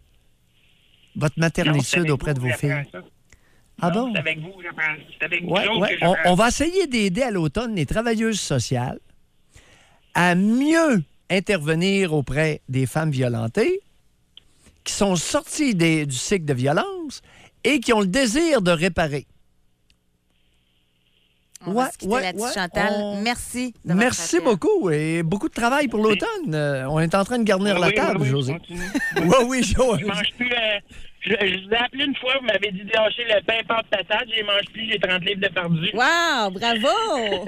votre maternitude non, auprès vous, de vos filles? Ça. Ah non, bon? C'est avec vous, j'apprends. C'est avec ouais, vous ouais. que on, j'apprends. on va essayer d'aider à l'automne les travailleuses sociales à mieux intervenir auprès des femmes violentées qui sont sorties des, du cycle de violence et qui ont le désir de réparer. On ouais, va se quitter ouais, là-dessus, ouais, Chantal. on... Merci. De Merci votre beaucoup. Et beaucoup de travail pour l'automne. Euh, on est en train de garnir oui, la oui, table, oui, José. Oui, oui, oui, José. Je mange plus... Euh, je, je vous ai appelé une fois, vous m'avez dit de lâcher le pain pâte patate, je ne mange plus, j'ai trente livres de perdu. Wow, bravo!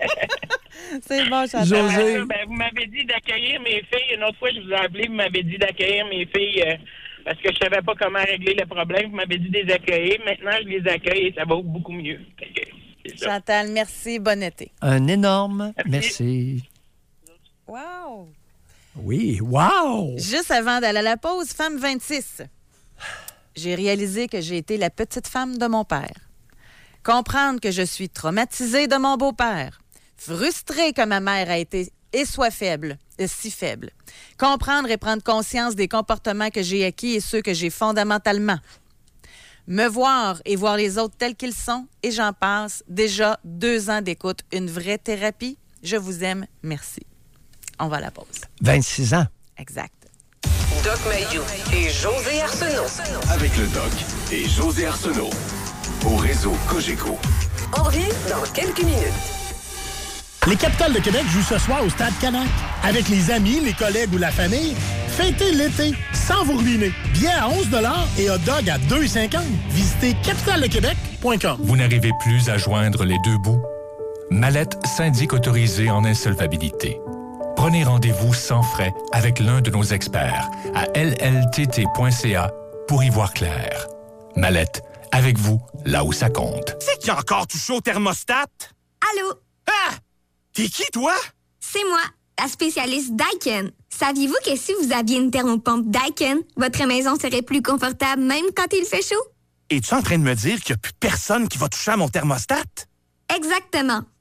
C'est bon, Chantal. José. Euh, ben, vous m'avez dit d'accueillir mes filles. Une autre fois, je vous ai appelé, vous m'avez dit d'accueillir mes filles euh, parce que je savais pas comment régler le problème. Vous m'avez dit de les accueillir. Maintenant, je les accueille et ça va beaucoup mieux. Chantal, merci. Bon été. Un énorme merci. merci. Wow! Oui, wow! Juste avant d'aller à la pause, femme vingt-six. J'ai réalisé que j'ai été la petite femme de mon père. Comprendre que je suis traumatisée de mon beau-père. Frustrée que ma mère a été et soit faible, et si faible. Comprendre et prendre conscience des comportements que j'ai acquis et ceux que j'ai fondamentalement. Me voir et voir les autres tels qu'ils sont, et j'en passe. Déjà deux ans d'écoute, une vraie thérapie. Je vous aime, merci. On va à la pause. vingt-six ans. Exact. Doc Mayou et José Arsenault. Avec le Doc et José Arsenault. Au réseau Cogeco. On revient dans quelques minutes. Les Capitales de Québec jouent ce soir au Stade Canac. Avec les amis, les collègues ou la famille, fêtez l'été sans vous ruiner. Billets à onze et hot dog à deux cinquante. Visitez capitale de québec point com. Vous n'arrivez plus à joindre les deux bouts? Mallette syndic autorisé en insolvabilité. Prenez rendez-vous sans frais avec l'un de nos experts à l l t t point c a pour y voir clair. Mallette, avec vous, là où ça compte. C'est qui a encore touché au thermostat? Allô? Ah! T'es qui, toi? C'est moi, la spécialiste Daikin. Saviez-vous que si vous aviez une thermopompe Daikin, votre maison serait plus confortable même quand il fait chaud? Es-tu en train de me dire qu'il n'y a plus personne qui va toucher à mon thermostat? Exactement.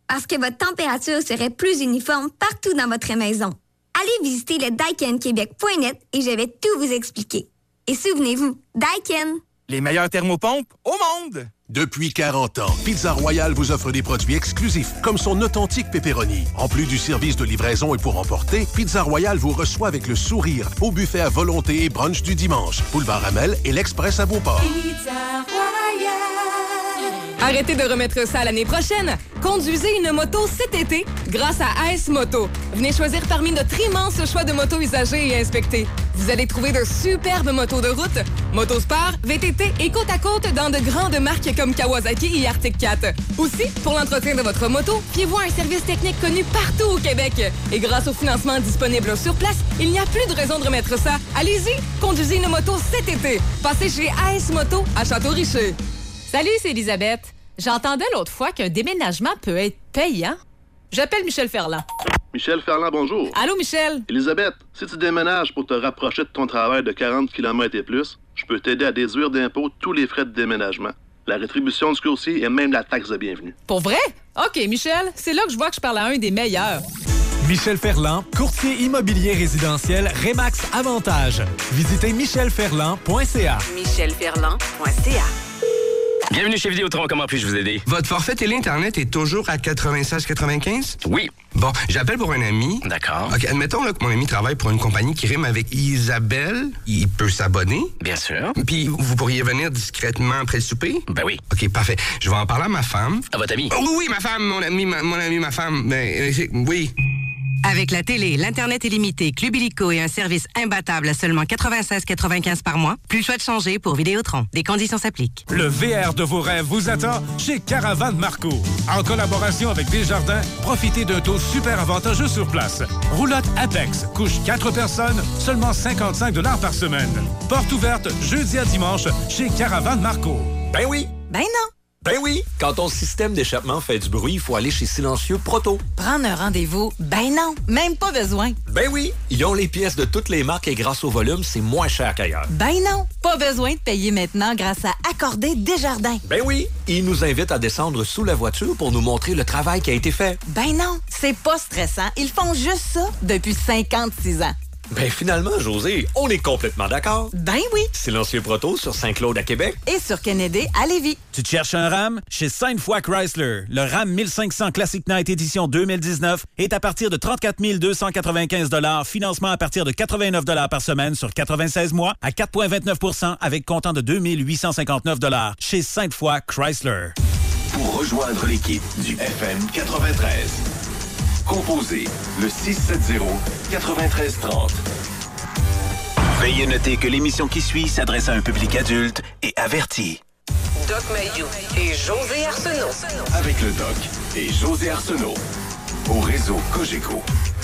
Parce que votre température serait plus uniforme partout dans votre maison. Allez visiter le daiken québec point net et je vais tout vous expliquer. Et souvenez-vous, Daiken. Les meilleures thermopompes au monde! Depuis quarante ans, Pizza Royale vous offre des produits exclusifs, comme son authentique pepperoni. En plus du service de livraison et pour emporter, Pizza Royale vous reçoit avec le sourire au buffet à volonté et brunch du dimanche, Boulevard Hamel et l'Express à Beauport. Pizza Royale. Arrêtez de remettre ça l'année prochaine. Conduisez une moto cet été grâce à A S Moto. Venez choisir parmi notre immense choix de motos usagées et inspectées. Vous allez trouver de superbes motos de route, motosport, V T T et côte à côte dans de grandes marques comme Kawasaki et Arctic Cat. Aussi, pour l'entretien de votre moto, fiez-vous à un service technique connu partout au Québec. Et grâce au financement disponible sur place, il n'y a plus de raison de remettre ça. Allez-y, conduisez une moto cet été. Passez chez A S Moto à Château-Richer. Salut, c'est Elisabeth. J'entendais l'autre fois qu'un déménagement peut être payant. J'appelle Michel Ferland. Michel Ferland, bonjour. Allô, Michel? Elisabeth, si tu déménages pour te rapprocher de ton travail de quarante kilomètres et plus, je peux t'aider à déduire d'impôt tous les frais de déménagement, la rétribution du coursier et même la taxe de bienvenue. Pour vrai? OK, Michel, c'est là que je vois que je parle à un des meilleurs. Michel Ferland, courtier immobilier résidentiel Remax Avantage. Visitez michel ferland point c a. michel ferland point c a. Bienvenue chez Vidéotron, comment puis-je vous aider? Votre forfait télé Internet est toujours à quatre-vingt-seize quatre-vingt-quinze? Oui. Bon, j'appelle pour un ami. D'accord. OK, admettons là, que mon ami travaille pour une compagnie qui rime avec Isabelle. Il peut s'abonner. Bien sûr. Puis vous pourriez venir discrètement après le souper? Ben oui. OK, parfait. Je vais en parler à ma femme. À votre ami? Oh, oui, oui, ma femme, mon ami, ma, mon ami, ma femme. Ben, euh, oui. Avec la télé, l'Internet illimité, Club Illico et un service imbattable à seulement quatre-vingt-seize quatre-vingt-quinze par mois, plus le choix de changer pour Vidéotron. Des conditions s'appliquent. Le V R de vos rêves vous attend chez Caravane Marco. En collaboration avec Desjardins, profitez d'un taux super avantageux sur place. Roulotte Apex, couche quatre personnes, seulement cinquante-cinq dollars par semaine. Porte ouverte jeudi à dimanche chez Caravane Marco. Ben oui! Ben non! Ben oui! Quand ton système d'échappement fait du bruit, il faut aller chez Silencieux Proto. Prendre un rendez-vous? Ben non! Même pas besoin! Ben oui! Ils ont les pièces de toutes les marques et grâce au volume, c'est moins cher qu'ailleurs. Ben non! Pas besoin de payer maintenant grâce à Accordé Desjardins. Ben oui! Ils nous invitent à descendre sous la voiture pour nous montrer le travail qui a été fait. Ben non! C'est pas stressant. Ils font juste ça depuis cinquante-six ans. Ben finalement, José, on est complètement d'accord. Ben oui! Silencieux Proto sur Saint-Claude à Québec. Et sur Kennedy à Lévis. Tu te cherches un RAM? Chez Sainte-Foy Chrysler. Le RAM mille cinq cents Classic Night édition deux mille dix-neuf est à partir de trente-quatre mille deux cent quatre-vingt-quinze dollars. Financement à partir de quatre-vingt-neuf dollars par semaine sur quatre-vingt-seize mois à quatre virgule vingt-neuf pour cent avec comptant de deux mille huit cent cinquante-neuf dollars. Chez Sainte-Foy Chrysler. Pour rejoindre l'équipe du F M quatre-vingt-treize, composez le six sept zéro quatre-vingt-treize trente. Veuillez noter que l'émission qui suit s'adresse à un public adulte et averti. Doc Mayou et José Arsenault. Avec le Doc et José Arsenault. Au réseau Cogeco.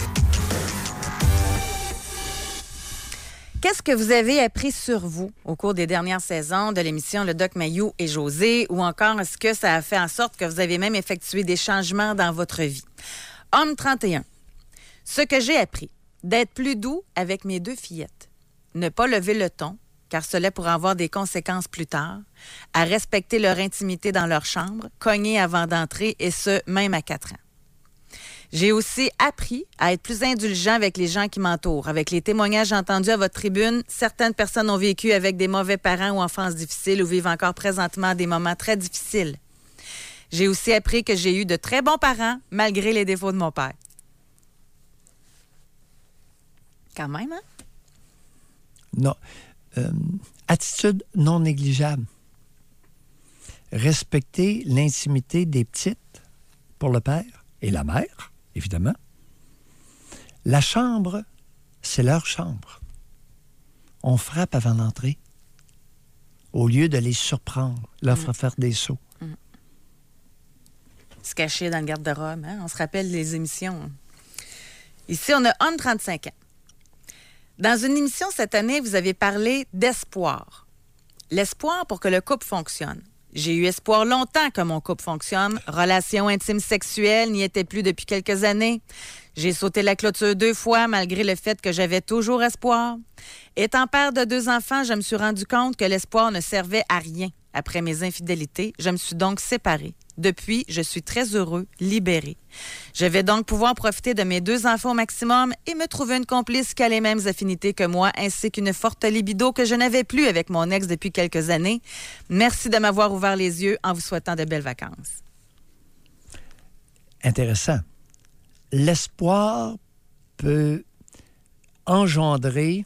Qu'est-ce que vous avez appris sur vous au cours des dernières saisons de l'émission Le Doc Mayou et José? Ou encore, est-ce que ça a fait en sorte que vous avez même effectué des changements dans votre vie? Homme trente et un. Ce que j'ai appris, d'être plus doux avec mes deux fillettes. Ne pas lever le ton, car cela pourrait avoir des conséquences plus tard. À respecter leur intimité dans leur chambre, cogner avant d'entrer, et ce, même à quatre ans. J'ai aussi appris à être plus indulgent avec les gens qui m'entourent. Avec les témoignages entendus à votre tribune, certaines personnes ont vécu avec des mauvais parents ou enfances difficiles ou vivent encore présentement des moments très difficiles. J'ai aussi appris que j'ai eu de très bons parents, malgré les défauts de mon père. Quand même, hein? Non. Euh, attitude non négligeable. Respecter l'intimité des petites pour le père et la mère, évidemment. La chambre, c'est leur chambre. On frappe avant d'entrer au lieu de les surprendre, leur faire faire des sauts. Mm. Se cacher dans le garde-robe, hein? On se rappelle les émissions. Ici, on a Homme trente-cinq ans. Dans une émission cette année, vous avez parlé d'espoir. L'espoir pour que le couple fonctionne. J'ai eu espoir longtemps que mon couple fonctionne. Relation intime sexuelle n'y était plus depuis quelques années. J'ai sauté la clôture deux fois malgré le fait que j'avais toujours espoir. Étant père de deux enfants, je me suis rendu compte que l'espoir ne servait à rien. Après mes infidélités, je me suis donc séparée. Depuis, je suis très heureux, libéré. Je vais donc pouvoir profiter de mes deux enfants au maximum et me trouver une complice qui a les mêmes affinités que moi, ainsi qu'une forte libido que je n'avais plus avec mon ex depuis quelques années. Merci de m'avoir ouvert les yeux en vous souhaitant de belles vacances. Intéressant. L'espoir peut engendrer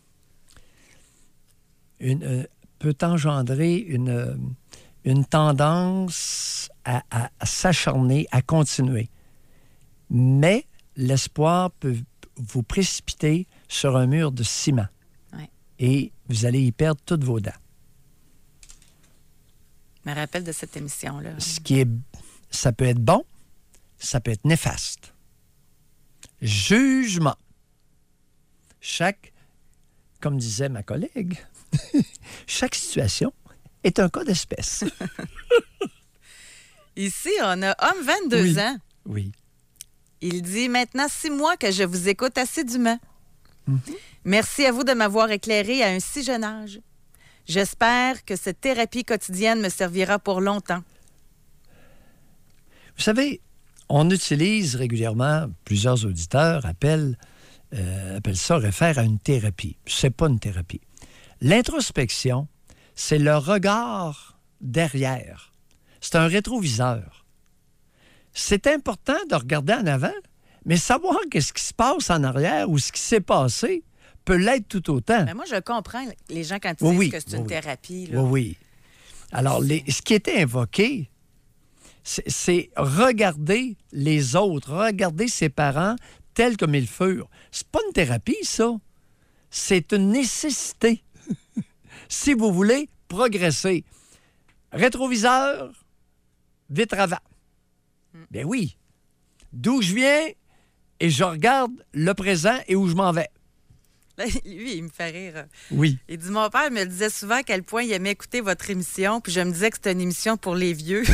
une, euh, peut engendrer une, une tendance à, à, à s'acharner, à continuer. Mais l'espoir peut vous précipiter sur un mur de ciment. Ouais. Et vous allez y perdre toutes vos dents. Je me rappelle de cette émission-là. Ce qui est, ça peut être bon, ça peut être néfaste. Jugement. Chaque, comme disait ma collègue, chaque situation est un cas d'espèce. Ici, on a homme vingt-deux oui. ans. Oui. Il dit, maintenant six mois que je vous écoute assidûment. Mm-hmm. Merci à vous de m'avoir éclairé à un si jeune âge. J'espère que cette thérapie quotidienne me servira pour longtemps. Vous savez, on utilise régulièrement, plusieurs auditeurs appellent, euh, appellent ça réfère à une thérapie. C'est pas une thérapie. L'introspection, c'est le regard derrière. C'est un rétroviseur. C'est important de regarder en avant, mais savoir qu'est-ce qui se passe en arrière ou ce qui s'est passé peut l'être tout autant. Mais moi, je comprends les gens quand ils oui, disent oui, que c'est oui, une thérapie. Là. Oui, oui. Alors, les, ce qui était invoqué, c'est, c'est regarder les autres, regarder ses parents tels comme ils furent. C'est pas une thérapie, ça. C'est une nécessité. Si vous voulez progresser. Rétroviseur, vitre avant. Bien oui. D'où je viens et je regarde le présent et où je m'en vais. Là, lui, il me fait rire. Oui. Il dit, mon père me disait souvent à quel point il aimait écouter votre émission, puis je me disais que c'était une émission pour les vieux.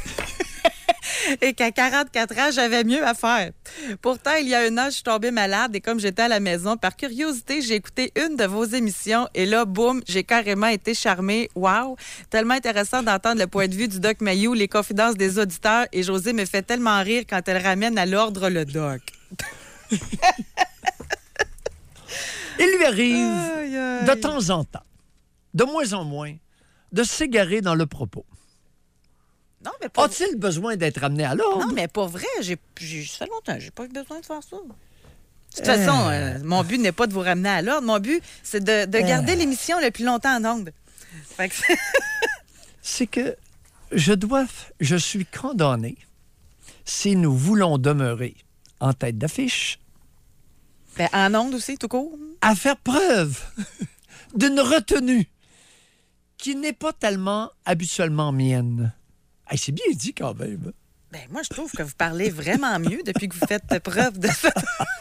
Et qu'à quarante-quatre ans, j'avais mieux à faire. Pourtant, il y a un an, je suis tombée malade et comme j'étais à la maison, par curiosité, j'ai écouté une de vos émissions et là, boum, j'ai carrément été charmée. Wow! Tellement intéressant d'entendre le point de vue du Doc Mayou, les confidences des auditeurs et Josée me fait tellement rire quand elle ramène à l'ordre le Doc. Il lui arrive aïe, aïe. de temps en temps, de moins en moins, de s'égarer dans le propos. Non, mais pour... A-t-il besoin d'être amené à l'ordre? Non, mais pour vrai, j'ai, j'ai, ça fait longtemps, j'ai pas eu besoin de faire ça. De toute euh... façon, euh, mon but n'est pas de vous ramener à l'ordre. Mon but, c'est de, de garder euh... l'émission le plus longtemps en ondes. Fait que... c'est que je dois, je suis condamné, si nous voulons demeurer en tête d'affiche, ben, en ondes aussi, tout court, à faire preuve d'une retenue qui n'est pas tellement habituellement mienne. Hey, c'est bien dit quand même. Ben, moi, je trouve que vous parlez vraiment mieux depuis que vous faites preuve de cette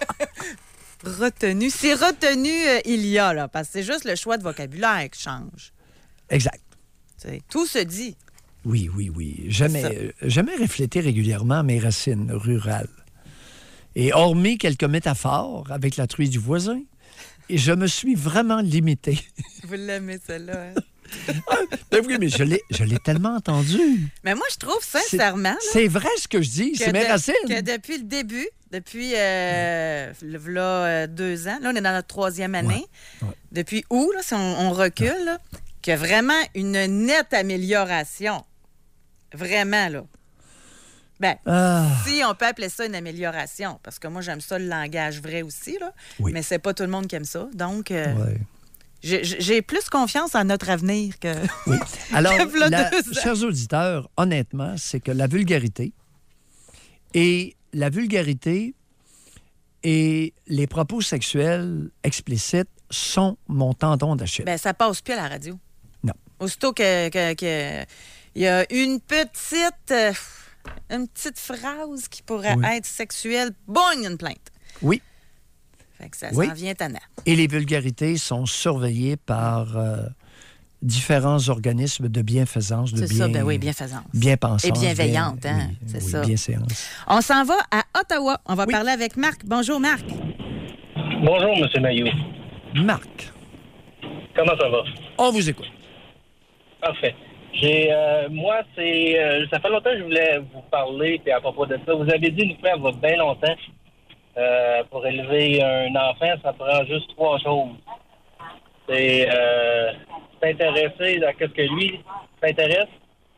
retenue. Si retenue euh, il y a, là, parce que c'est juste le choix de vocabulaire qui change. Exact. T'sais, tout se dit. Oui, oui, oui. Jamais, euh, jamais refléter régulièrement mes racines rurales. Et hormis quelques métaphores avec la truie du voisin, et je me suis vraiment limité. Vous l'aimez, celle-là, hein? Ben oui, mais je l'ai, je l'ai tellement entendu. Mais moi, je trouve sincèrement... C'est, c'est vrai ce que je dis, c'est mes de, racines. Que depuis le début, depuis euh, là, euh, deux ans, là, on est dans notre troisième année, ouais, ouais. Depuis août, là, si on, on recule, là, qu'il y a vraiment une nette amélioration. Vraiment, là. Ben, ah. Si on peut appeler ça une amélioration, parce que moi, j'aime ça, le langage vrai aussi, là, oui. Mais c'est pas tout le monde qui aime ça. Donc... Euh, ouais. J'ai, j'ai plus confiance en notre avenir que... Oui. Alors, que la, chers auditeurs, honnêtement, c'est que la vulgarité et la vulgarité et les propos sexuels explicites sont mon tendon d'Achille. Bien, ça passe plus à la radio. Non. Aussitôt que, que, que il y a une petite, euh, une petite phrase qui pourrait oui. être sexuelle, boing, une plainte. Oui. Fait que ça oui. s'en vient tannant. Et les vulgarités sont surveillées par euh, différents organismes de bienfaisance, de c'est bien, ça, ben oui, bienfaisance. Bien-pensance. Et bienveillante, bien, hein, oui, c'est oui, ça. Bienséance. On s'en va à Ottawa. On va oui. parler avec Marc. Bonjour, Marc. Bonjour, M. Maillot. Marc. Comment ça va? On vous écoute. Parfait. J'ai, euh, moi, c'est, euh, ça fait longtemps que je voulais vous parler puis à propos de ça. Vous avez dit une fois, il y a bien longtemps, euh, pour élever un enfant, ça prend juste trois choses. C'est euh, s'intéresser à ce que lui s'intéresse,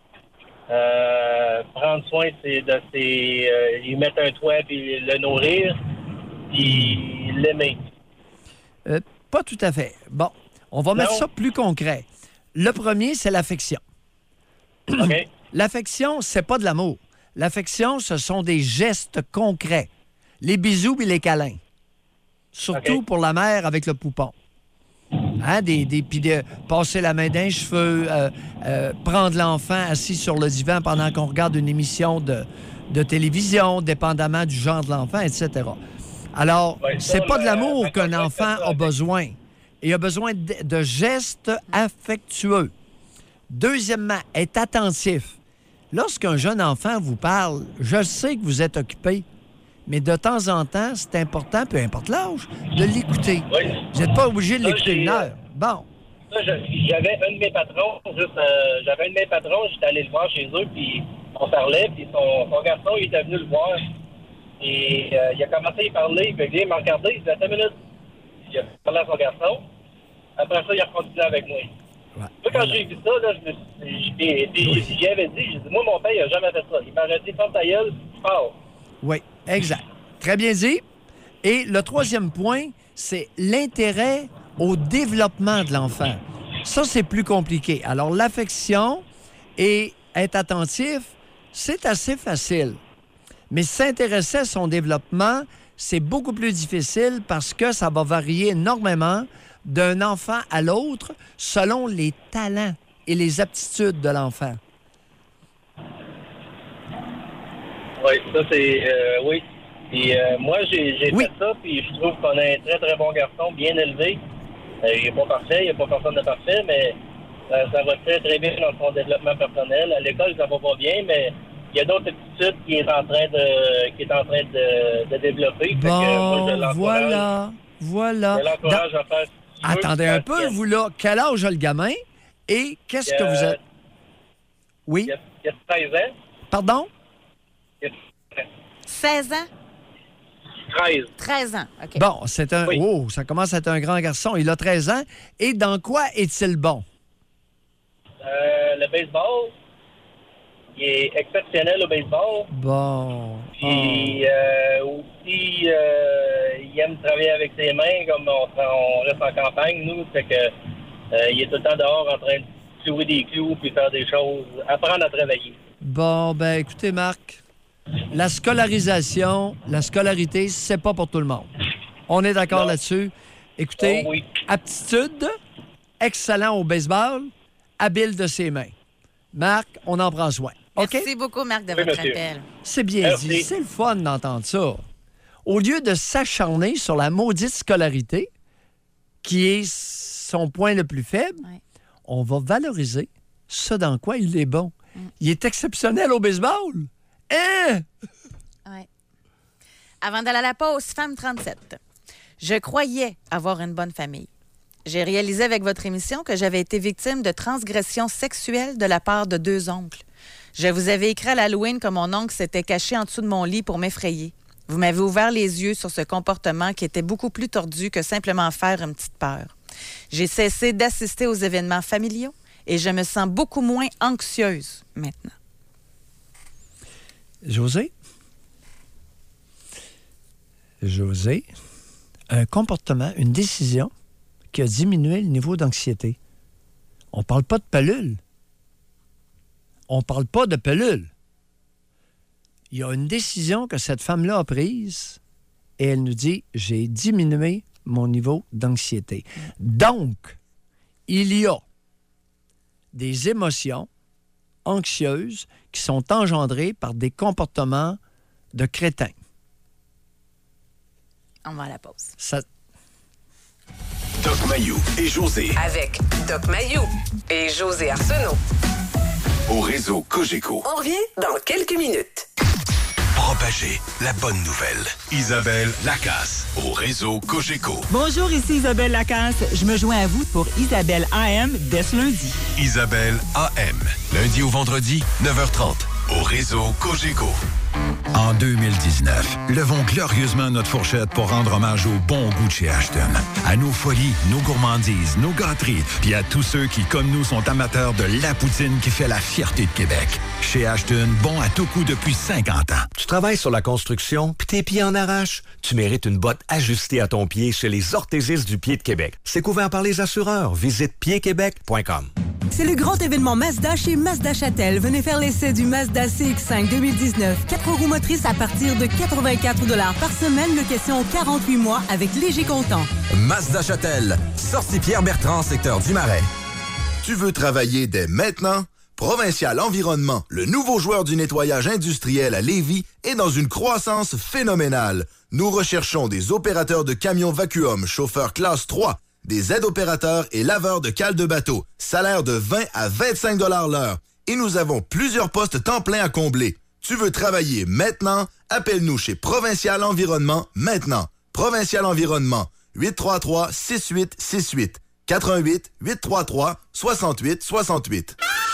euh, prendre soin c'est de ses, euh, lui mettre un toit puis le nourrir, puis l'aimer. Euh, pas tout à fait. Bon, on va mettre Non. ça plus concret. Le premier, c'est l'affection. OK. L'affection, c'est pas de l'amour. L'affection, ce sont des gestes concrets. Les bisous et les câlins. Surtout OK. pour la mère avec le poupon. Hein, des, des, puis de passer la main d'un cheveu, euh, euh, prendre l'enfant assis sur le divan pendant qu'on regarde une émission de, de télévision, dépendamment du genre de l'enfant, et cetera. Alors, Ouais, ça, c'est pas de le- l'amour la qu'un contact enfant a sexuel. besoin. Il a besoin de, de gestes affectueux. Deuxièmement, être attentif. Lorsqu'un jeune enfant vous parle, je sais que vous êtes occupé, mais de temps en temps, c'est important, peu importe l'âge, de l'écouter. Oui. Vous n'êtes pas obligé de Ça, l'écouter j'ai, une euh, heure. Bon. Ça, je- j'avais un de mes patrons, juste, euh, j'avais un de mes patrons, j'étais allé le voir chez eux, puis on parlait, puis son, son garçon, il était venu le voir, et euh, il a commencé à y parler, puis il m'a regardé, il dit, attends une minute, il a parlé à son garçon, après ça, il a continué avec moi. Ouais. Moi, quand j'ai vu ça, là, je me suis, puis, puis j'y avais dit, j'ai dit, moi, mon père, il a jamais fait ça. Il m'a dit, ferme ta gueule, je pars. Oui, exact. Très bien dit. Et le troisième point, c'est l'intérêt au développement de l'enfant. Ça, c'est plus compliqué. Alors, l'affection et être attentif, c'est assez facile. Mais s'intéresser à son développement, c'est beaucoup plus difficile parce que ça va varier énormément d'un enfant à l'autre selon les talents et les aptitudes de l'enfant. Oui, ça, c'est, euh, oui. Puis euh, moi, j'ai, j'ai Oui. fait ça, puis je trouve qu'on a un très, très bon garçon, bien élevé. Euh, il n'est pas parfait, il n'y a pas personne de parfait, mais euh, ça va très, très bien dans son développement personnel. À l'école, ça va pas bien, mais il y a d'autres aptitudes qui est en train de, qui est en train de, de développer. Fait que, moi, je Bon, l'encourage. voilà, voilà. Je l'encourage à faire. ce qu'il veut, Attendez faire un ce peu, qu'il aime. vous là, quel âge a le gamin et qu'est-ce que Euh, vous êtes? Oui, Il y a, il y a treize ans. pardon? Il y a seize ans? treize. treize ans. OK. Bon, c'est un. Oui. Oh, ça commence à être un grand garçon. Il a treize ans. Et dans quoi est-il bon? Euh, le baseball, il est exceptionnel au baseball. Bon. Puis euh, aussi, euh, il aime travailler avec ses mains, comme on, on reste en campagne, nous. Fait que euh, il est tout le temps dehors en train de clouer des clous puis faire des choses, apprendre à travailler. Bon, ben écoutez, Marc, la scolarisation, la scolarité, c'est pas pour tout le monde. On est d'accord Non. là-dessus. Écoutez, Oh oui. aptitude, excellent au baseball, habile de ses mains. Marc, on en prend soin. OK? Merci beaucoup, Marc, de Oui, votre monsieur. appel. C'est bien Merci. dit. C'est le fun d'entendre ça. Au lieu de s'acharner sur la maudite scolarité, qui est son point le plus faible, Ouais. on va valoriser ce dans quoi il est bon. Il est exceptionnel au baseball. Hein? Ouais. Avant d'aller à la pause, Femme trente-sept. Je croyais avoir une bonne famille. J'ai réalisé avec votre émission que j'avais été victime de transgressions sexuelles de la part de deux oncles. Je vous avais écrit à l'Halloween que mon oncle s'était caché en dessous de mon lit pour m'effrayer. Vous m'avez ouvert les yeux sur ce comportement qui était beaucoup plus tordu que simplement faire une petite peur. J'ai cessé d'assister aux événements familiaux et je me sens beaucoup moins anxieuse maintenant. José? José, un comportement, une décision qui a diminué le niveau d'anxiété. On ne parle pas de pelule. On ne parle pas de pelule. Il y a une décision que cette femme-là a prise et elle nous dit « J'ai diminué mon niveau d'anxiété. » Donc, il y a des émotions anxieuses qui sont engendrées par des comportements de crétins. On va à la pause. Ça... Doc Mayou et José Avec Doc Mayou et José Arsenault. au réseau Cogeco. On revient dans quelques minutes. propagée. La bonne nouvelle. Isabelle Lacasse, au réseau Cogeco. Bonjour, ici Isabelle Lacasse. Je me joins à vous pour Isabelle A M dès ce lundi. Isabelle A M, lundi au vendredi, neuf heures trente, au réseau Cogeco. En deux mille dix-neuf, levons glorieusement notre fourchette pour rendre hommage au bon goût de chez Ashton. À nos folies, nos gourmandises, nos gâteries, puis à tous ceux qui, comme nous, sont amateurs de la poutine qui fait la fierté de Québec. Chez Ashton, bon à tout coup depuis cinquante ans. Tu travailles sur la construction, puis tes pieds en arrachent? Tu mérites une botte ajustée à ton pied chez les orthésistes du pied de Québec. C'est couvert par les assureurs. Visite pied québec point com. C'est le grand événement Mazda chez Mazda Châtel. Venez faire l'essai du Mazda C X cinq deux mille dix-neuf. quatre roues motrices à partir de quatre-vingt-quatre dollars par semaine, location quarante-huit mois avec léger comptant. Mazda Châtel, sortie Pierre-Bertrand, secteur du Marais. Tu veux travailler dès maintenant? Provincial Environnement, le nouveau joueur du nettoyage industriel à Lévis, est dans une croissance phénoménale. Nous recherchons des opérateurs de camions vacuum, chauffeurs classe trois, des aides-opérateurs et laveurs de cales de bateau. Salaire de vingt à vingt-cinq dollars l'heure. Et nous avons plusieurs postes temps plein à combler. Tu veux travailler maintenant? Appelle-nous chez Provincial Environnement maintenant. Provincial Environnement, huit trois trois six huit six huit. quatre un huit huit trois trois soixante-huit soixante-huit.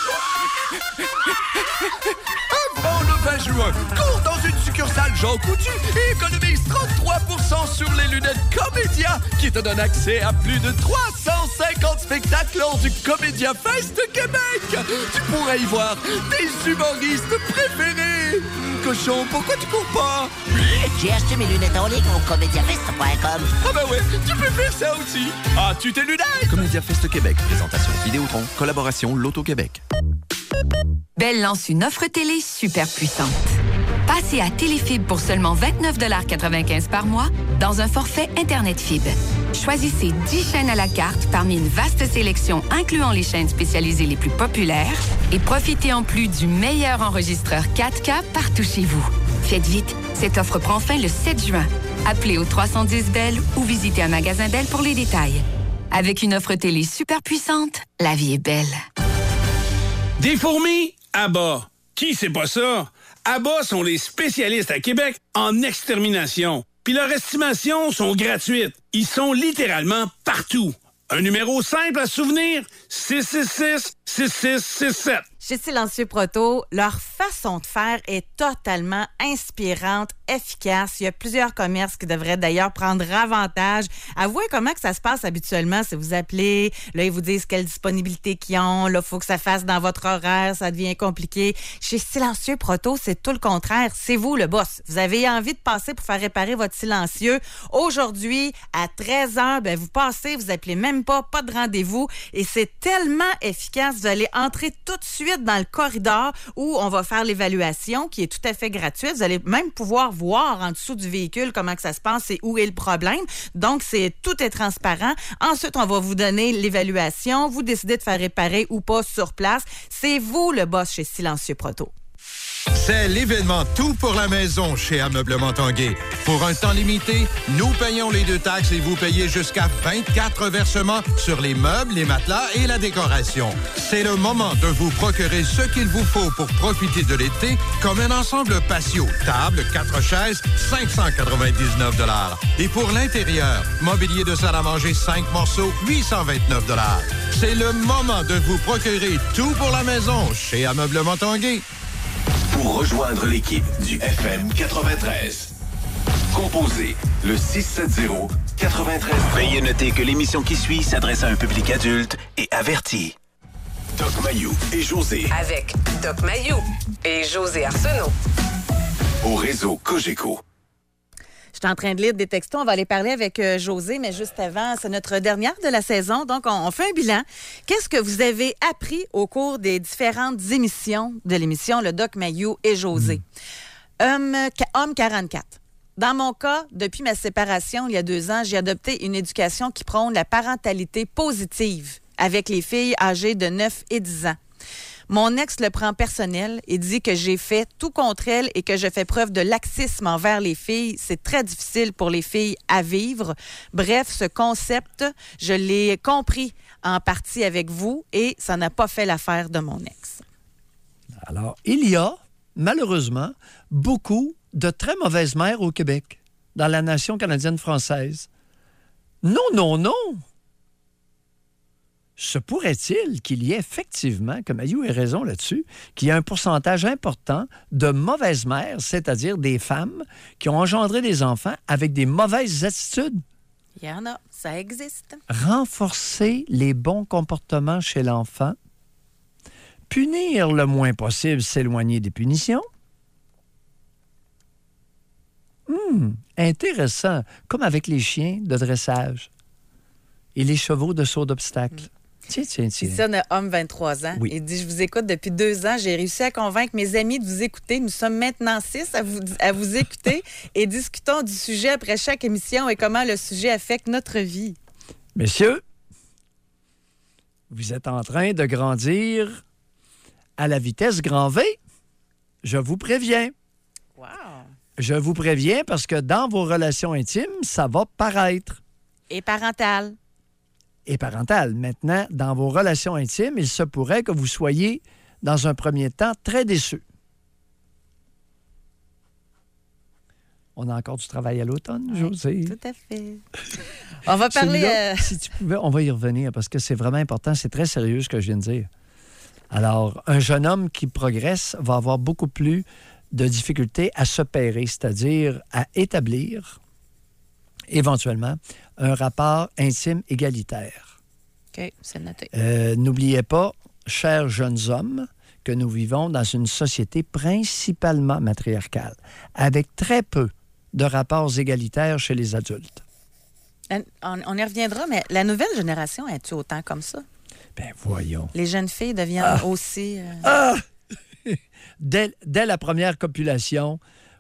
Avant le vingt juin, cours dans une succursale Jean Coutu et économise trente-trois pour cent sur les lunettes Comédia qui te donnent accès à plus de trois cent cinquante spectacles lors du Comédia Fest Québec. Tu pourrais y voir tes humoristes préférés. Cochon, pourquoi tu cours pas? J'ai acheté mes lunettes en ligne au comédia fest point com. Ah ben ouais, tu peux faire ça aussi. Ah, tu tes lunettes? Comédia Fest Québec, présentation Vidéotron, collaboration Loto-Québec. Bell lance une offre télé super puissante. Passez à Téléfibre pour seulement vingt-neuf quatre-vingt-quinze par mois dans un forfait Internet Fibre. Choisissez dix chaînes à la carte parmi une vaste sélection incluant les chaînes spécialisées les plus populaires et profitez en plus du meilleur enregistreur quatre K partout chez vous. Faites vite, cette offre prend fin le sept juin. Appelez au trois cent dix Bell ou visitez un magasin Bell pour les détails. Avec une offre télé super puissante, la vie est belle. Des fourmis? Abba. Qui c'est pas ça? Abba sont les spécialistes à Québec en extermination. Puis leurs estimations sont gratuites. Ils sont littéralement partout. Un numéro simple à se souvenir, six six six, six six six sept. Chez Silencieux Proto, leur façon de faire est totalement inspirante, efficace. Il y a plusieurs commerces qui devraient d'ailleurs prendre avantage. Avouez comment que ça se passe habituellement si vous appelez. Là, ils vous disent quelle disponibilité qu'ils ont. Là, il faut que ça fasse dans votre horaire. Ça devient compliqué. Chez Silencieux Proto, c'est tout le contraire. C'est vous le boss. Vous avez envie de passer pour faire réparer votre silencieux. Aujourd'hui, à treize heures, ben, vous passez, vous appelez même pas, pas de rendez-vous. Et c'est tellement efficace. Vous allez entrer tout de suite dans le corridor où on va faire l'évaluation qui est tout à fait gratuite. Vous allez même pouvoir voir en dessous du véhicule comment que ça se passe et où est le problème. Donc, c'est tout est transparent. Ensuite, on va vous donner l'évaluation. Vous décidez de faire réparer ou pas sur place. C'est vous le boss chez Silencieux Proto. C'est l'événement Tout pour la maison chez Ameublement Tanguay. Pour un temps limité, nous payons les deux taxes et vous payez jusqu'à vingt-quatre versements sur les meubles, les matelas et la décoration. C'est le moment de vous procurer ce qu'il vous faut pour profiter de l'été, comme un ensemble patio, table, quatre chaises, cinq cent quatre-vingt-dix-neuf dollars. Et pour l'intérieur, mobilier de salle à manger, cinq morceaux, huit cent vingt-neuf dollars. C'est le moment de vous procurer Tout pour la maison chez Ameublement Tanguay. Pour rejoindre l'équipe du F M quatre-vingt-treize, composez le six sept zéro quatre-vingt-treize. Veuillez noter que l'émission qui suit s'adresse à un public adulte et averti. Doc Mayou et José. Avec Doc Mayou et José Arsenault. Au réseau Cogeco. Je suis en train de lire des textos. On va aller parler avec euh, José, mais juste avant, c'est notre dernière de la saison. Donc, on, on fait un bilan. Qu'est-ce que vous avez appris au cours des différentes émissions de l'émission Le Doc Mayou et José? Mmh. Homme, homme quarante-quatre. Dans mon cas, depuis ma séparation il y a deux ans, j'ai adopté une éducation qui prône la parentalité positive avec les filles âgées de neuf et dix ans. Mon ex le prend personnel et dit que j'ai fait tout contre elle et que je fais preuve de laxisme envers les filles. C'est très difficile pour les filles à vivre. Bref, ce concept, je l'ai compris en partie avec vous et ça n'a pas fait l'affaire de mon ex. Alors, il y a, malheureusement, beaucoup de très mauvaises mères au Québec, dans la nation canadienne-française. Non, non, non. Se pourrait-il qu'il y ait effectivement, comme Ayou a raison là-dessus, qu'il y ait un pourcentage important de mauvaises mères, c'est-à-dire des femmes qui ont engendré des enfants avec des mauvaises attitudes? Il y en a, ça existe. Renforcer les bons comportements chez l'enfant, punir le moins possible, s'éloigner des punitions. Hum, intéressant, comme avec les chiens de dressage et les chevaux de saut d'obstacle. Hum. Tiens, tiens, tiens. Ici, on a homme, vingt-trois ans. Oui. Il dit, je vous écoute depuis deux ans. J'ai réussi à convaincre mes amis de vous écouter. Nous sommes maintenant six à vous, à vous écouter et discutons du sujet après chaque émission et comment le sujet affecte notre vie. Messieurs, vous êtes en train de grandir à la vitesse grand V. Je vous préviens. Wow. Je vous préviens parce que dans vos relations intimes, ça va paraître. Et parentale. Et parentale. Maintenant, dans vos relations intimes, il se pourrait que vous soyez, dans un premier temps, très déçus. On a encore du travail à l'automne, oui, Josée. Tout à fait. On va parler... Euh... Si tu pouvais, on va y revenir parce que c'est vraiment important. C'est très sérieux ce que je viens de dire. Alors, un jeune homme qui progresse va avoir beaucoup plus de difficultés à se pairer, c'est-à-dire à établir éventuellement un rapport intime égalitaire. OK, c'est noté. Euh, n'oubliez pas, chers jeunes hommes, que nous vivons dans une société principalement matriarcale, avec très peu de rapports égalitaires chez les adultes. On, on y reviendra, mais la nouvelle génération, est-tu autant comme ça? Ben voyons. Les jeunes filles deviennent ah. aussi... Euh... Ah! dès, dès la première copulation,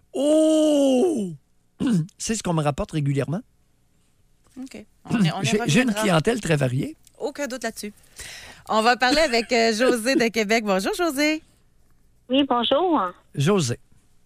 oh! C'est ce qu'on me rapporte régulièrement. OK. On est, on j'ai, j'ai une clientèle très variée. Aucun doute là-dessus. On va parler avec euh, Josée de Québec. Bonjour, Josée. Oui, bonjour. Josée.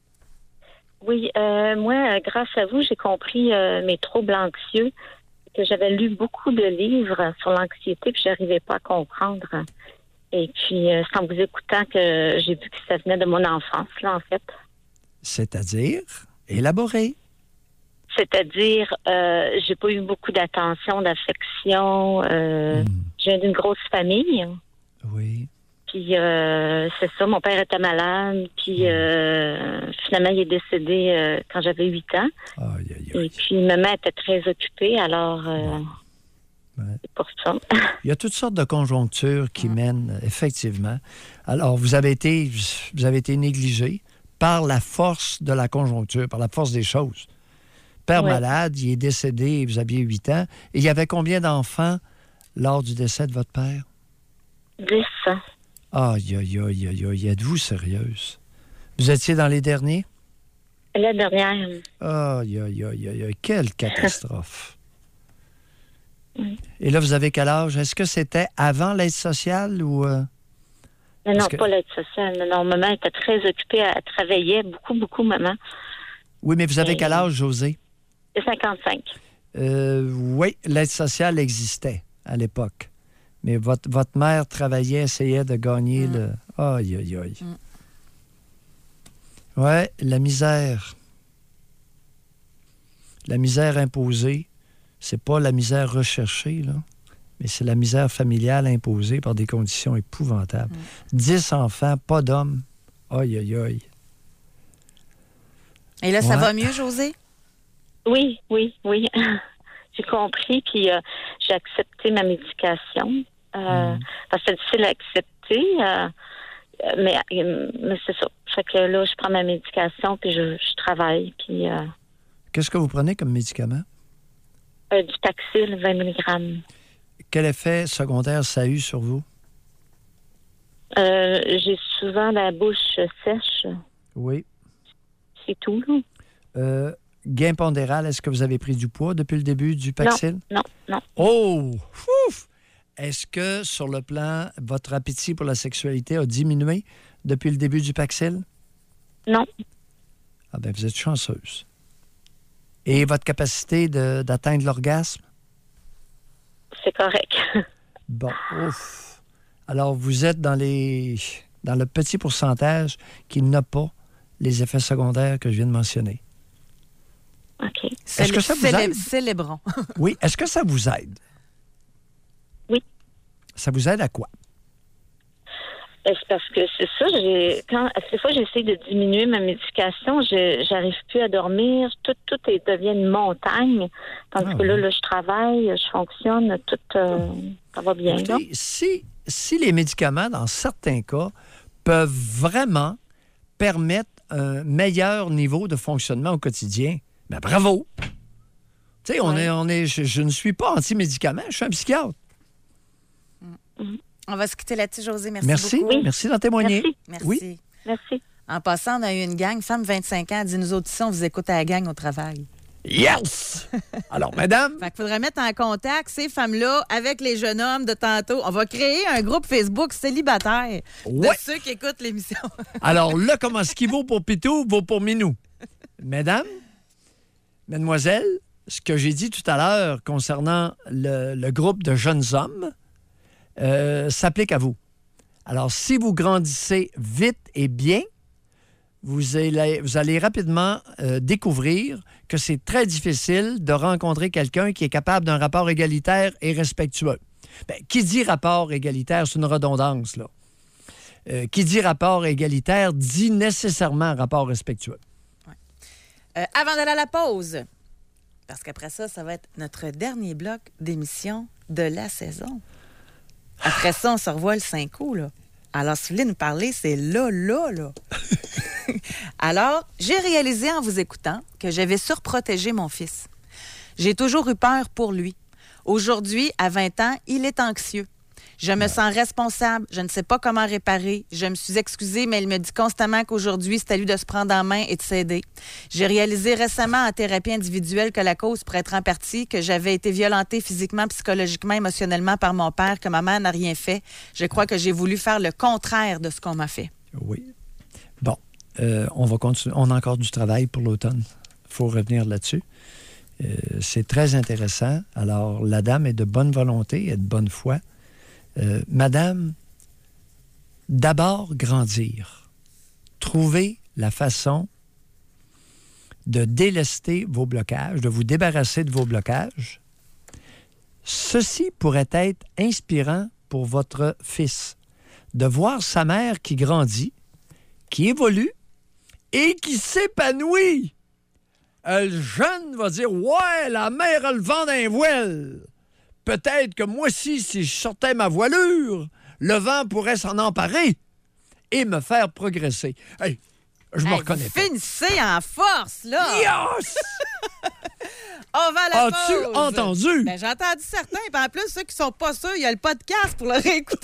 Oui, euh, moi, grâce à vous, j'ai compris euh, mes troubles anxieux, que j'avais lu beaucoup de livres sur l'anxiété, puis je n'arrivais pas à comprendre. Et puis, euh, c'est en vous écoutant que j'ai vu que ça venait de mon enfance, là, en fait. C'est-à-dire élaborer. C'est-à-dire, euh, j'ai pas eu beaucoup d'attention, d'affection. Euh, mmh. Je viens d'une grosse famille. Oui. Puis, euh, c'est ça, mon père était malade. Puis, euh, finalement, il est décédé euh, quand j'avais huit ans. Aïe, aïe, aïe. Et puis, maman était très occupée, alors euh, ouais. C'est pour ça. Il y a toutes sortes de conjonctures qui mènent, effectivement. Alors, vous avez été, vous avez été négligé par la force de la conjoncture, par la force des choses. Père ouais. malade, il est décédé, vous aviez huit ans. Et il y avait combien d'enfants lors du décès de votre père? Dix. Aïe, aïe, aïe, aïe, aïe. Êtes-vous sérieuse? Vous étiez dans les derniers? La dernière. Aïe, aïe, aïe, aïe, aïe. Quelle catastrophe. Oui. Et là, vous avez quel âge? Est-ce que c'était avant l'aide sociale ou... Euh... Non, non, que... pas l'aide sociale. Non, non, maman était très occupée. Elle travaillait beaucoup, beaucoup, maman. Oui, mais vous avez Et... quel âge, Josée? cinquante-cinq. Euh, oui, l'aide sociale existait à l'époque. Mais votre, votre mère travaillait, essayait de gagner mm. le... Aïe, aïe, aïe. Mm. Oui, la misère. La misère imposée, c'est pas la misère recherchée, là, mais c'est la misère familiale imposée par des conditions épouvantables. Mm. Dix enfants, pas d'hommes. Aïe, aïe, aïe. Et là, ça ouais. va mieux, Josée? Oui, oui, oui. J'ai compris, puis euh, j'ai accepté ma médication. Euh, mm. Parce que c'est difficile à accepter, euh, mais, mais c'est ça. Fait que là, je prends ma médication, puis je, je travaille, puis... Euh, Qu'est-ce que vous prenez comme médicament? Euh, du Taxil, vingt milligrammes. Quel effet secondaire ça a eu sur vous? Euh, j'ai souvent la bouche sèche. Oui. C'est tout, là. Euh... Gain pondéral, est-ce que vous avez pris du poids depuis le début du Paxil? Non, non, non. Oh! Ouf! Est-ce que, sur le plan, votre appétit pour la sexualité a diminué depuis le début du Paxil? Non. Ah bien, vous êtes chanceuse. Et votre capacité de, d'atteindre l'orgasme? C'est correct. Bon, ouf! Alors, vous êtes dans les dans le petit pourcentage qui n'a pas les effets secondaires que je viens de mentionner. OK. Est-ce que ça vous Célé- aide? Célébrons. Oui. Est-ce que ça vous aide? Oui. Ça vous aide à quoi? Ben, c'est parce que c'est ça, j'ai quand des fois j'essaie de diminuer ma médication, je j'arrive plus à dormir, tout tout est, devient une montagne. Tandis Ah, que là, ouais. là, je travaille, je fonctionne, tout euh, ça va bien. Écoutez, là. si, si les médicaments, dans certains cas, peuvent vraiment permettre un meilleur niveau de fonctionnement au quotidien, ben bravo! Tu sais, on Ouais. est, on est, je, je ne suis pas anti-médicament, je suis un psychiatre. On va se quitter là-dessus, Josée. Merci, Merci. beaucoup. Oui. Merci d'en témoigner. Merci. Merci. Oui. Merci. En passant, on a eu une gang, femme vingt-cinq ans, dit nous autres ici, on vous écoute à la gang au travail. Yes! Alors, madame. Fait qu'il faudrait mettre en contact ces femmes-là avec les jeunes hommes de tantôt. On va créer un groupe Facebook célibataire de Ouais. ceux qui écoutent l'émission. Alors là, comment ce qui vaut pour Pitou vaut pour Minou. Mesdames, mesdemoiselles, ce que j'ai dit tout à l'heure concernant le, le groupe de jeunes hommes euh, s'applique à vous. Alors, si vous grandissez vite et bien, vous allez, vous allez rapidement euh, découvrir que c'est très difficile de rencontrer quelqu'un qui est capable d'un rapport égalitaire et respectueux. Bien, qui dit rapport égalitaire, c'est une redondance, là. Euh, qui dit rapport égalitaire dit nécessairement rapport respectueux. Euh, avant d'aller à la pause, parce qu'après ça, ça va être notre dernier bloc d'émission de la saison. Après ça, on se revoit le cinq août, là. Alors, si vous voulez nous parler, c'est là, là, là. Alors, j'ai réalisé en vous écoutant que j'avais surprotégé mon fils. J'ai toujours eu peur pour lui. Aujourd'hui, à vingt ans, il est anxieux. Je me sens responsable. Je ne sais pas comment réparer. Je me suis excusée, mais il me dit constamment qu'aujourd'hui, c'est à lui de se prendre en main et de s'aider. J'ai réalisé récemment en thérapie individuelle que la cause pourrait être en partie que j'avais été violentée physiquement, psychologiquement, émotionnellement par mon père, que ma mère n'a rien fait. Je crois que j'ai voulu faire le contraire de ce qu'on m'a fait. Oui. Bon, euh, on va continuer. On a encore du travail pour l'automne. Il faut revenir là-dessus. Euh, c'est très intéressant. Alors, la dame est de bonne volonté et de bonne foi. Euh, madame, d'abord grandir. Trouver la façon de délester vos blocages, de vous débarrasser de vos blocages. Ceci pourrait être inspirant pour votre fils, de voir sa mère qui grandit, qui évolue et qui s'épanouit. Euh, le jeune va dire « Ouais, la mère a le vent d'un voile. Peut-être que moi aussi, si je sortais ma voilure, le vent pourrait s'en emparer et me faire progresser. » Hey, je me Hey, reconnais vous pas. finissez en force, là! Yes! On va à la As-tu pause. entendu? Ben, j'ai entendu certains. Puis en plus, ceux qui sont pas sûrs, il y a le podcast pour le réécouter.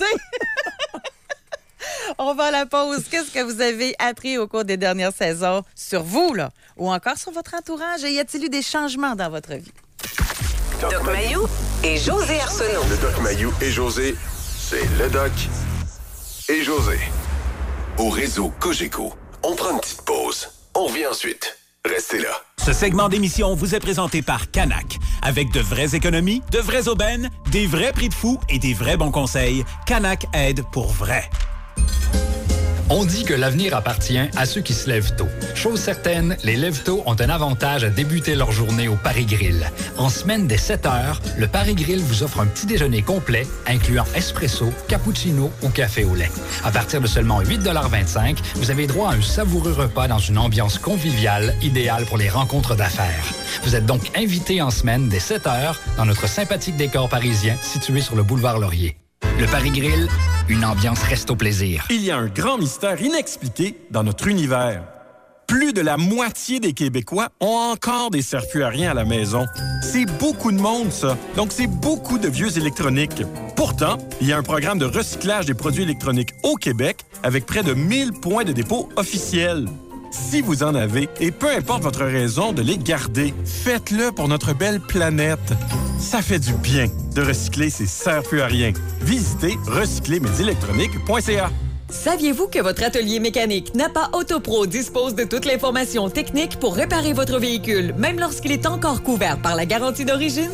On va à la pause. Qu'est-ce que vous avez appris au cours des dernières saisons sur vous, là? Ou encore sur votre entourage? Et y a-t-il eu des changements dans votre vie? Doc Mayou et José Arsenault. Le Doc Mayou et José, c'est le Doc et José. Au réseau Cogeco, on prend une petite pause. On revient ensuite. Restez là. Ce segment d'émission vous est présenté par Canac. Avec de vraies économies, de vraies aubaines, des vrais prix de fou et des vrais bons conseils, Canac aide pour vrai. On dit que l'avenir appartient à ceux qui se lèvent tôt. Chose certaine, les lève-tôt ont un avantage à débuter leur journée au Paris Grill. En semaine dès sept heures, le Paris Grill vous offre un petit déjeuner complet, incluant espresso, cappuccino ou café au lait. À partir de seulement huit dollars vingt-cinq, vous avez droit à un savoureux repas dans une ambiance conviviale, idéale pour les rencontres d'affaires. Vous êtes donc invité en semaine dès sept heures dans notre sympathique décor parisien situé sur le boulevard Laurier. Le Paris Grill, une ambiance reste au plaisir. Il y a un grand mystère inexpliqué dans notre univers. Plus de la moitié des Québécois ont encore des circuits à rien à la maison. C'est beaucoup de monde, ça. Donc, c'est beaucoup de vieux électroniques. Pourtant, il y a un programme de recyclage des produits électroniques au Québec avec près de mille points de dépôt officiels. Si vous en avez, et peu importe votre raison de les garder, faites-le pour notre belle planète. Ça fait du bien de recycler ces sert-plus à rien. Visitez recycler mes électroniques point c a. Saviez-vous que votre atelier mécanique Napa Autopro dispose de toute l'information technique pour réparer votre véhicule, même lorsqu'il est encore couvert par la garantie d'origine?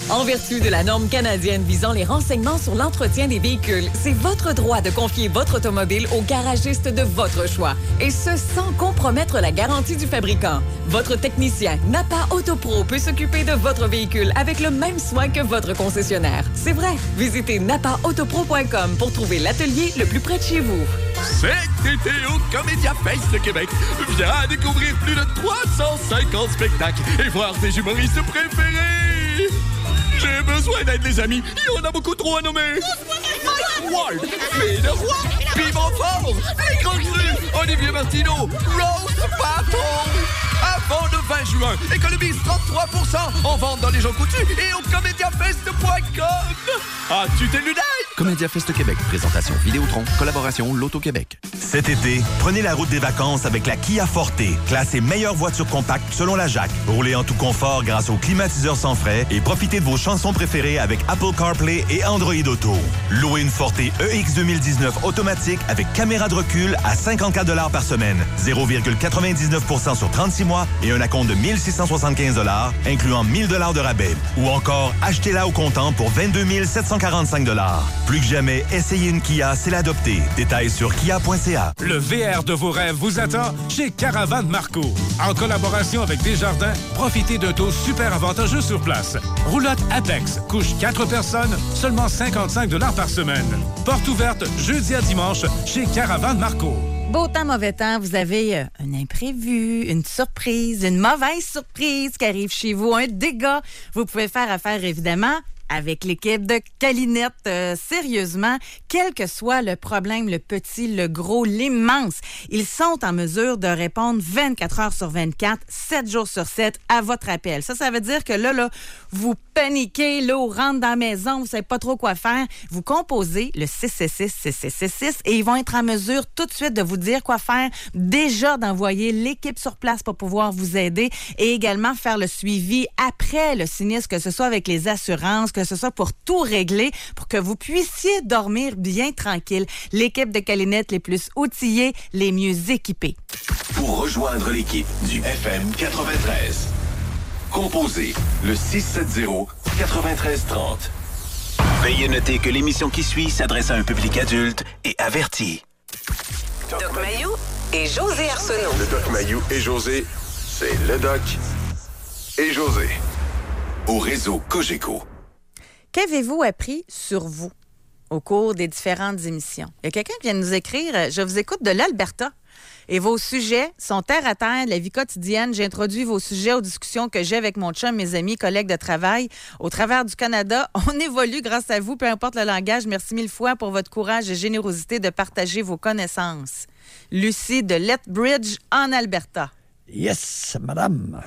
En vertu de la norme canadienne visant les renseignements sur l'entretien des véhicules, c'est votre droit de confier votre automobile au garagiste de votre choix. Et ce, sans compromettre la garantie du fabricant. Votre technicien Napa Autopro peut s'occuper de votre véhicule avec le même soin que votre concessionnaire. C'est vrai. Visitez napa autopro point com pour trouver l'atelier le plus près de chez vous. Cet été au Comédia Fest de Québec, viens découvrir plus de trois cent cinquante spectacles et voir tes humoristes préférés. J'ai besoin d'aide, les amis. Il y en a beaucoup trop à nommer. Ward, Fille de Roi, Piment Fort, Les Grands Crus, Olivier Martineau, Rose Battle. Avant le vingt juin, économise trente-trois pour cent en vente dans les gens coutus et au comédia fest point com. As-tu tes lunettes? Comédia Fest Québec. Présentation Vidéotron. Collaboration L'Auto-Québec. Cet été, prenez la route des vacances avec la Kia Forte, classée meilleure voiture compacte selon la J A C. Roulez en tout confort grâce au climatiseur sans frais et profitez de vos chansons préférées avec Apple CarPlay et Android Auto. Louez une Forte E X deux mille dix-neuf automatique avec caméra de recul à cinquante-quatre dollars par semaine, zéro virgule quatre-vingt-dix-neuf pour cent sur trente-six mois et un acompte de mille six cent soixante-quinze dollars, incluant mille dollars de rabais. Ou encore, achetez-la au comptant pour vingt-deux mille sept cent quarante-cinq dollars. Plus que jamais, essayez une Kia, c'est l'adopter. Détails sur kia point c a. Le V R de vos rêves vous attend chez Caravane Marco. En collaboration avec Desjardins, profitez d'un taux super avantageux sur place. Roulotte Apex, couche quatre personnes, seulement cinquante-cinq dollars par semaine. Porte ouverte jeudi à dimanche chez Caravane Marco. Beau temps, mauvais temps, vous avez euh, un imprévu, une surprise, une mauvaise surprise qui arrive chez vous, un dégât. Vous pouvez faire affaire, évidemment, avec l'équipe de Calinette. Euh, sérieusement, quel que soit le problème, le petit, le gros, l'immense, ils sont en mesure de répondre vingt-quatre heures sur vingt-quatre, sept jours sur sept à votre appel. Ça, ça veut dire que là, là, vous paniquez, l'eau rentre dans la maison, vous savez pas trop quoi faire. Vous composez le six six six six six six six et ils vont être en mesure tout de suite de vous dire quoi faire, déjà d'envoyer l'équipe sur place pour pouvoir vous aider et également faire le suivi après le sinistre, que ce soit avec les assurances, que ce soit pour tout régler, pour que vous puissiez dormir bien tranquille. L'équipe de Calinette les plus outillés, les mieux équipés. Pour rejoindre l'équipe du F M quatre-vingt-treize, composez le six sept zéro quatre-vingt-treize trente. Veuillez noter que l'émission qui suit s'adresse à un public adulte et averti. Doc Mayou et José Arsenault. Le Doc Mayou et José, c'est le Doc et José. Au réseau Cogeco. Qu'avez-vous appris sur vous au cours des différentes émissions? Il y a quelqu'un qui vient de nous écrire « Je vous écoute de l'Alberta et vos sujets sont terre à terre, la vie quotidienne. J'ai introduit vos sujets aux discussions que j'ai avec mon chum, mes amis, collègues de travail. Au travers du Canada, on évolue grâce à vous, peu importe le langage. Merci mille fois pour votre courage et générosité de partager vos connaissances. » Lucie de Lethbridge, en Alberta. Yes, madame.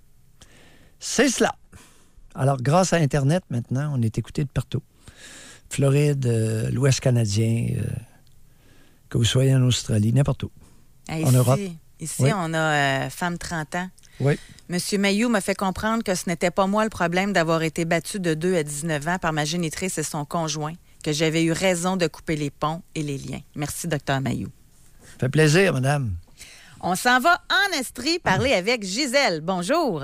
C'est cela. Alors, grâce à Internet, maintenant, on est écouté de partout. Floride, euh, l'Ouest canadien, euh, que vous soyez en Australie, n'importe où. Ah, ici, en Europe. Ici, oui. on a euh, femme trente ans. Oui. Monsieur Mayou m'a fait comprendre que ce n'était pas moi le problème d'avoir été battu de deux à dix-neuf ans par ma génitrice et son conjoint, que j'avais eu raison de couper les ponts et les liens. Merci, docteur Mayou. Ça fait plaisir, madame. On s'en va en Estrie parler avec Gisèle. Bonjour.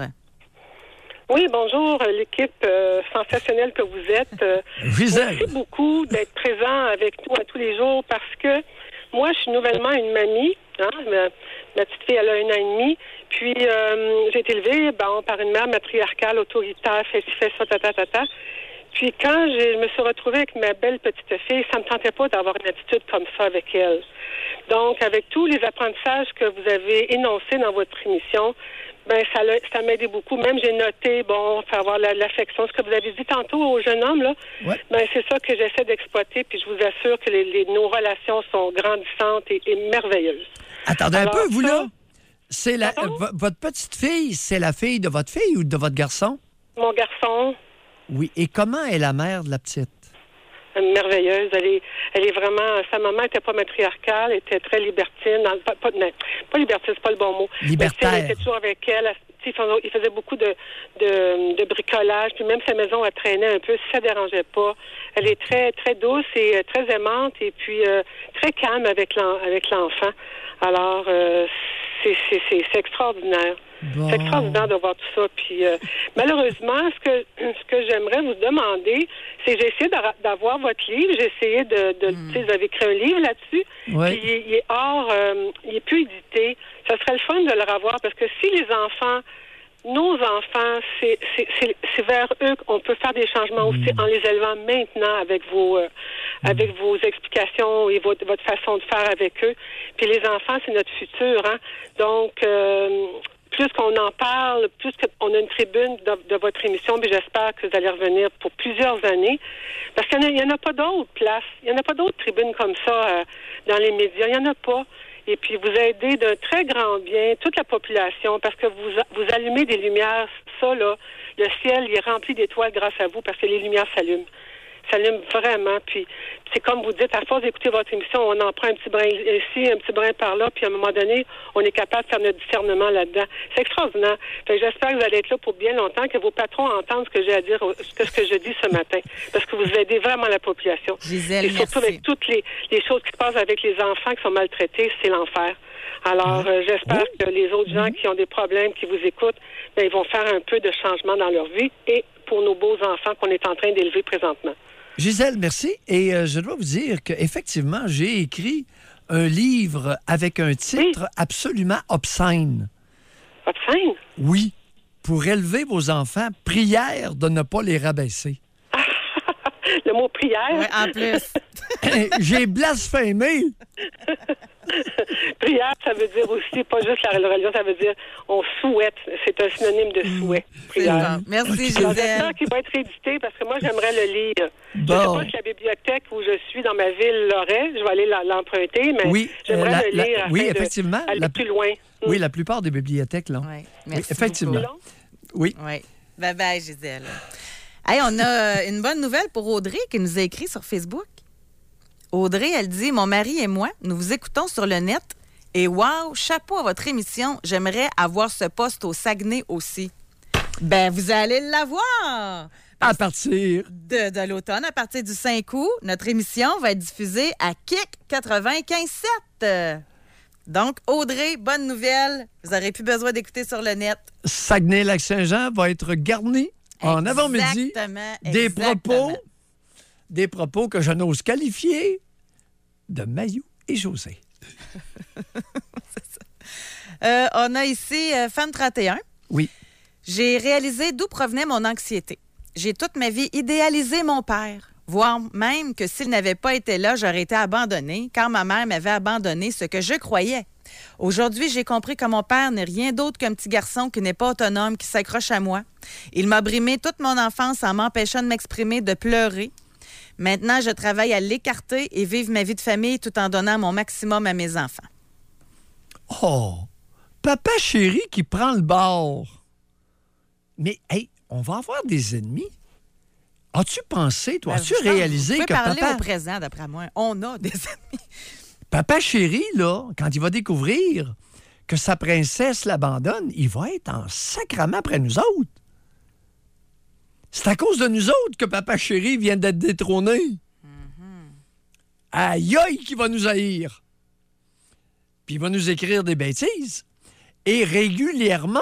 Oui, bonjour, l'équipe euh, sensationnelle que vous êtes. Euh, merci beaucoup d'être présent avec nous à tous les jours parce que moi, je suis nouvellement une mamie. Hein, ma, ma petite fille, elle a un an et demi. Puis, euh, j'ai été élevée bon, par une mère matriarcale, autoritaire, fait ci, fait ça, ta, ta, ta, ta. Puis, quand je me suis retrouvée avec ma belle petite fille, ça me tentait pas d'avoir une attitude comme ça avec elle. Donc, avec tous les apprentissages que vous avez énoncés dans votre émission, ben ça, ça m'a aidé beaucoup. Même j'ai noté, bon, faire avoir la, l'affection. Ce que vous avez dit tantôt au jeune homme, là, ouais. ben c'est ça que j'essaie d'exploiter. Puis je vous assure que les, les, nos relations sont grandissantes et, et merveilleuses. Attendez Alors, un peu, vous, ça, là. C'est la, v- votre petite fille, c'est la fille de votre fille ou de votre garçon? Mon garçon. Oui. Et comment est la mère de la petite? Merveilleuse. Elle est, elle est vraiment... Sa maman était pas matriarcale, elle était très libertine. Dans, pas, pas, pas libertine, c'est pas le bon mot. Libertaire. Elle était toujours avec elle. Il faisait, il faisait beaucoup de, de, de bricolage. Puis même sa maison, elle traînait un peu. Si ça dérangeait pas. Elle est très, très douce et très aimante et puis euh, très calme avec, l'en, avec l'enfant. Alors, euh, c'est, c'est, c'est, c'est extraordinaire. Bon. C'est extraordinaire de voir tout ça. Puis, euh, malheureusement, ce que ce que j'aimerais vous demander, c'est j'ai essayé d'avoir votre livre. J'ai essayé de... de mm. Tu sais, vous avez écrit un livre là-dessus. Oui. Puis, il, il est hors... Euh, il est plus édité. Ça serait le fun de le revoir parce que si les enfants... Nos enfants, c'est, c'est, c'est, c'est vers eux qu'on peut faire des changements aussi en les élevant maintenant avec vos euh, avec vos explications et votre, votre façon de faire avec eux. Puis les enfants, c'est notre futur, hein. Donc, euh, plus qu'on en parle, plus qu'on a une tribune de, de votre émission, puis j'espère que vous allez revenir pour plusieurs années. Parce qu'il n'y en, en a pas d'autres places. Il n'y en a pas d'autres tribunes comme ça euh, dans les médias. Il n'y en a pas. Et puis, vous aidez d'un très grand bien toute la population parce que vous vous allumez des lumières. Ça, là, le ciel il est rempli d'étoiles grâce à vous parce que les lumières s'allument. S'allument vraiment. Puis, c'est comme vous dites, à force d'écouter votre émission, on en prend un petit brin ici, un petit brin par là, puis à un moment donné, on est capable de faire notre discernement là-dedans. C'est extraordinaire. Fait que j'espère que vous allez être là pour bien longtemps, que vos patrons entendent ce que j'ai à dire, ce que, ce que je dis ce matin. Parce que vous aidez vraiment la population. Gisèle, et surtout merci. Avec toutes les, les choses qui se passent avec les enfants qui sont maltraités, c'est l'enfer. Alors, euh, j'espère que les autres gens qui ont des problèmes, qui vous écoutent, ben, ils vont faire un peu de changement dans leur vie et pour nos beaux enfants qu'on est en train d'élever présentement. Gisèle, merci. Et euh, je dois vous dire qu'effectivement, j'ai écrit un livre avec un titre oui. absolument obscène. Obscène? Oui. Pour élever vos enfants, prière de ne pas les rabaisser. Le mot prière? Oui, en plus. J'ai blasphémé. Prière, ça veut dire aussi, pas juste la religion, ça veut dire on souhaite. C'est un synonyme de souhait. Prière. Bon. Merci, okay. Gisèle. J'espère qu'il va être édité parce que moi, j'aimerais le lire. Bon. Je ne sais pas si la bibliothèque où je suis dans ma ville l'aurait. Je vais aller l'emprunter, mais oui, j'aimerais euh, la, le lire. La, oui, effectivement. Aller la, plus loin. Oui, la plupart des bibliothèques, là. Oui, oui effectivement. Oui. Oui. Bye bye, Gisèle. Hey, on a une bonne nouvelle pour Audrey qui nous a écrit sur Facebook. Audrey, elle dit « Mon mari et moi, nous vous écoutons sur le net et wow, chapeau à votre émission. J'aimerais avoir ce poste au Saguenay aussi. » Ben, vous allez l'avoir! À partir de, de l'automne, à partir du cinq août, notre émission va être diffusée à K I C quatre-vingt-quinze sept. Donc, Audrey, bonne nouvelle. Vous n'aurez plus besoin d'écouter sur le net. Saguenay-Lac-Saint-Jean va être garni en avant-midi des propos, des propos que je n'ose qualifier de Mayou et José. C'est ça. Euh, on a ici euh, Femme trente et un. Oui. J'ai réalisé d'où provenait mon anxiété. J'ai toute ma vie idéalisé mon père, voire même que s'il n'avait pas été là, j'aurais été abandonnée, car ma mère m'avait abandonné ce que je croyais. Aujourd'hui, j'ai compris que mon père n'est rien d'autre qu'un petit garçon qui n'est pas autonome, qui s'accroche à moi. Il m'a brimé toute mon enfance en m'empêchant de m'exprimer, de pleurer. Maintenant, je travaille à l'écarter et vivre ma vie de famille tout en donnant mon maximum à mes enfants. Oh! Papa chéri qui prend le bord. Mais, hey, on va avoir des ennemis. As-tu pensé, toi, as-tu ben, réalisé que papa... Vous pouvez parler au présent, d'après moi. On a des ennemis. Papa chéri, là, quand il va découvrir que sa princesse l'abandonne, il va être en sacrament après nous autres. C'est à cause de nous autres que papa chéri vient d'être détrôné. Mm-hmm. Aïe aïe qui va nous haïr. Puis il va nous écrire des bêtises. Et régulièrement.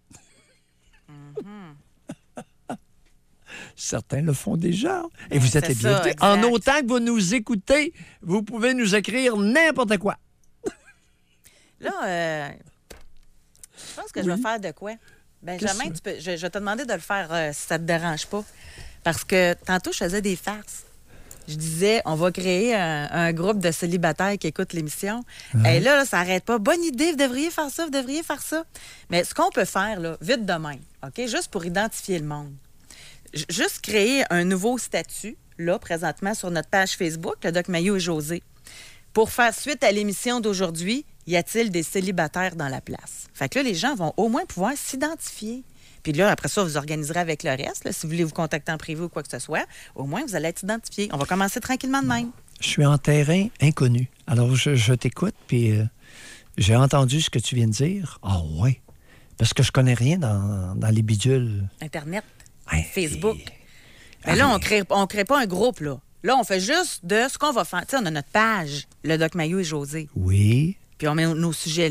Mm-hmm. Certains le font déjà. Et vous êtes les bienvenus. En autant que vous nous écoutez, vous pouvez nous écrire n'importe quoi. Là, euh, je pense que oui. je vais faire de quoi? Benjamin, tu peux, je, je vais te demander de le faire euh, si ça ne te dérange pas. Parce que tantôt, je faisais des farces. Je disais, on va créer un, un groupe de célibataires qui écoutent l'émission. Ouais. Et là, là, ça n'arrête pas. Bonne idée, vous devriez faire ça, vous devriez faire ça. Mais ce qu'on peut faire, là, vite de même, OK? Juste pour identifier le monde. J- juste créer un nouveau statut, là, présentement, sur notre page Facebook, le Doc Mayou et José. Pour faire suite à l'émission d'aujourd'hui, y a-t-il des célibataires dans la place? Fait que là, les gens vont au moins pouvoir s'identifier. Puis là, après ça, vous organiserez avec le reste. Là, si vous voulez vous contacter en privé ou quoi que ce soit, au moins, vous allez être identifié. On va commencer tranquillement de même. Je suis en terrain inconnu. Alors, je, je t'écoute, puis euh, j'ai entendu ce que tu viens de dire. Ah oh, ouais, parce que je connais rien dans, dans les bidules. Internet, hey, Facebook. Et... Mais là, on crée, on crée pas un groupe, là. Là, on fait juste de ce qu'on va faire. Tu sais, on a notre page, le Doc Mayou et José. Oui. Puis on met nos sujets là.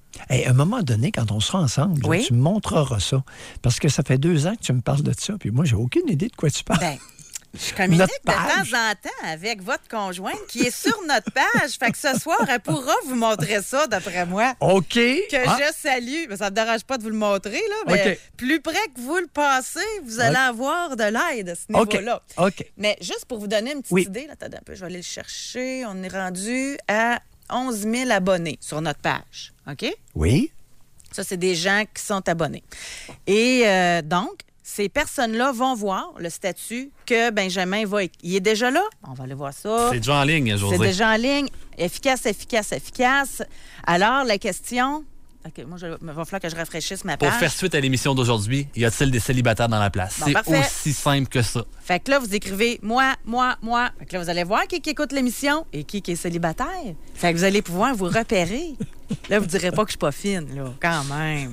Hey, à un moment donné, quand on sera ensemble, oui? là, tu me montreras ça. Parce que ça fait deux ans que tu me parles de ça, puis moi, j'ai aucune idée de quoi tu parles. Ben, je communique de temps en temps avec votre conjointe qui est sur notre page. Fait que ce soir, elle pourra vous montrer ça, d'après moi. OK. Que ah. je salue. Mais ça ne me dérange pas de vous le montrer, là, mais okay. plus près que vous le passez, vous allez okay. avoir de l'aide à ce niveau-là. OK. okay. Mais juste pour vous donner une petite oui. idée, là, attendez un peu, je vais aller le chercher. On est rendu à onze mille abonnés sur notre page. OK? Oui. Ça, c'est des gens qui sont abonnés. Et euh, donc, ces personnes-là vont voir le statut que Benjamin va... Il est déjà là? On va aller voir ça. C'est déjà en ligne, José. C'est déjà en ligne. Efficace, efficace, efficace. Alors, la question... OK, moi, il va falloir que je rafraîchisse ma page. Pour faire suite à l'émission d'aujourd'hui, y a-t-il des célibataires dans la place? Bon, c'est parfait. Aussi simple que ça. Fait que là, vous écrivez « moi, moi, moi ». Fait que là, vous allez voir qui, qui écoute l'émission et qui, qui est célibataire. Fait que vous allez pouvoir vous repérer. Là, vous ne direz pas que je suis pas fine, là, quand même.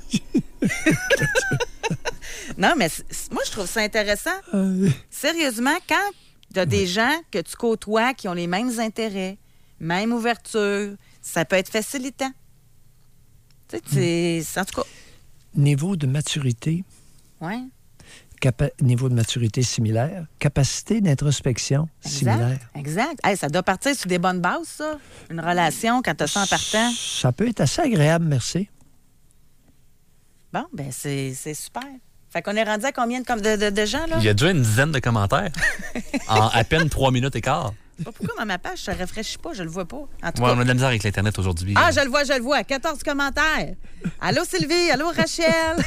Non, mais moi, je trouve ça intéressant. Euh... Sérieusement, quand tu as des gens que tu côtoies qui ont les mêmes intérêts, même ouverture, ça peut être facilitant. Tu sais, c'est... En tout cas... Niveau de maturité. Oui. Capa... Niveau de maturité similaire. Capacité d'introspection exact, similaire. Exact. Hey, ça doit partir sur des bonnes bases, ça. Une relation, quand tu as ça en partant. Ça peut être assez agréable, merci. Bon, ben c'est, c'est super. Fait qu'on est rendu à combien de, de, de, de gens, là? Il y a déjà une dizaine de commentaires. En à peine trois minutes et quart. Je sais pas pourquoi dans ma page, ça ne rafraîchit pas, je le vois pas. En tout ouais, cas... on a de la misère avec l'Internet aujourd'hui. Ah, je le vois, je le vois. quatorze commentaires. Allô, Sylvie. Allô, Rachel.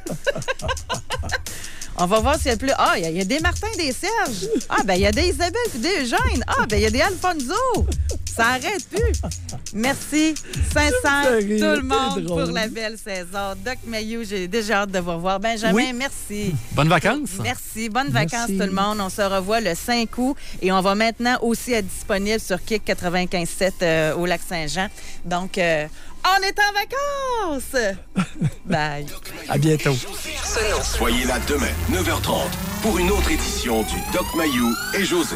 On va voir s'il y a plus... Ah, il y, y a des Martin, des Serge. Ah, ben il y a des Isabelle puis des Eugène. Ah, ben il y a des Alfonso. Ça arrête plus. Merci, sincère, tout le monde, pour la belle saison. Doc Mayou, j'ai déjà hâte de vous revoir. Benjamin, oui. merci. Bonnes vacances. Merci. Bonnes vacances, merci. Tout le monde. On se revoit le cinq août et on va maintenant aussi être disponible sur Kick quatre-vingt-quinze sept euh, au Lac-Saint-Jean. Donc, euh, on est en vacances! Bye. À bientôt. Soyez là demain, neuf heures trente, pour une autre édition du Doc Mayou et José.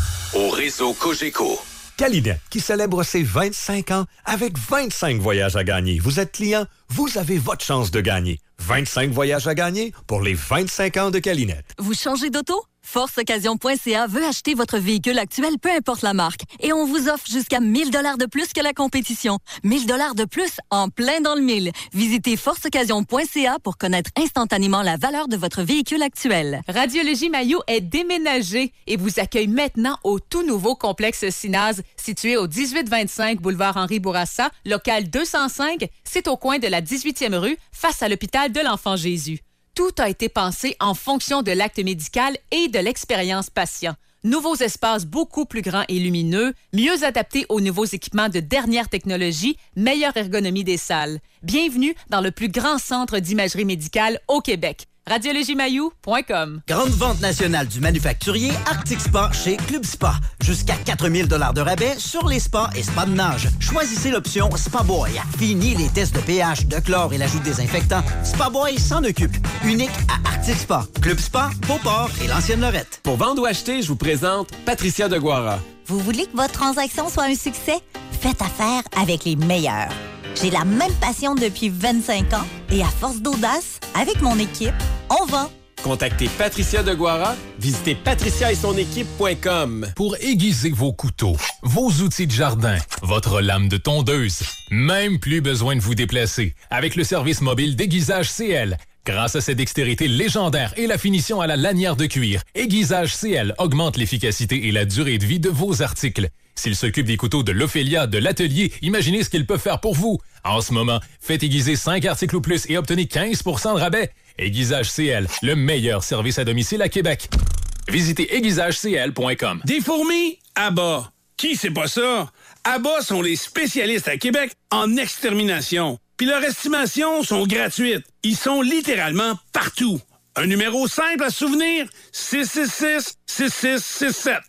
Au réseau Cogeco. Calinet, qui célèbre ses vingt-cinq ans avec vingt-cinq voyages à gagner. Vous êtes client, vous avez votre chance de gagner. vingt-cinq voyages à gagner pour les vingt-cinq ans de Calinet. Vous changez d'auto? force occasion point c a veut acheter votre véhicule actuel, peu importe la marque. Et on vous offre jusqu'à mille dollars de plus que la compétition. mille dollars de plus en plein dans le mille. Visitez force occasion point c a pour connaître instantanément la valeur de votre véhicule actuel. Radiologie Maillot est déménagée et vous accueille maintenant au tout nouveau complexe Cinaz, situé au dix-huit vingt-cinq boulevard Henri Bourassa, local deux cent cinq. C'est au coin de la dix-huitième rue, face à l'hôpital de l'Enfant Jésus. Tout a été pensé en fonction de l'acte médical et de l'expérience patient. Nouveaux espaces beaucoup plus grands et lumineux, mieux adaptés aux nouveaux équipements de dernière technologie, meilleure ergonomie des salles. Bienvenue dans le plus grand centre d'imagerie médicale au Québec. radiologie maillot point com. Grande vente nationale du manufacturier Arctic Spa chez Club Spa. Jusqu'à quatre mille dollars de rabais sur les spas et spas de nage. Choisissez l'option Spa Boy. Fini les tests de pH, de chlore et l'ajout de désinfectants. Spa Boy s'en occupe. Unique à Arctic Spa. Club Spa, Beauport et l'Ancienne Lorette. Pour vendre ou acheter, je vous présente Patricia Deguara. Vous voulez que votre transaction soit un succès? Faites affaire avec les meilleurs. J'ai la même passion depuis vingt-cinq ans et à force d'audace, avec mon équipe, on vend. Contactez Patricia Deguara, visitez patricia et son équipe point com. Pour aiguiser vos couteaux, vos outils de jardin, votre lame de tondeuse, même plus besoin de vous déplacer. Avec le service mobile d'Aiguisage C L. Grâce à sa dextérité légendaire et la finition à la lanière de cuir, Aiguisage C L augmente l'efficacité et la durée de vie de vos articles. S'il s'occupe des couteaux de l'Ophélia, de l'atelier, imaginez ce qu'il peut faire pour vous. En ce moment, faites aiguiser cinq articles ou plus et obtenez quinze pour cent de rabais. Aiguisage C L, le meilleur service à domicile à Québec. Visitez aiguisage c l point com. Des fourmis à bas. Qui c'est pas ça? À bas sont les spécialistes à Québec en extermination. Puis leurs estimations sont gratuites. Ils sont littéralement partout. Un numéro simple à se souvenir, six six six, six six six sept.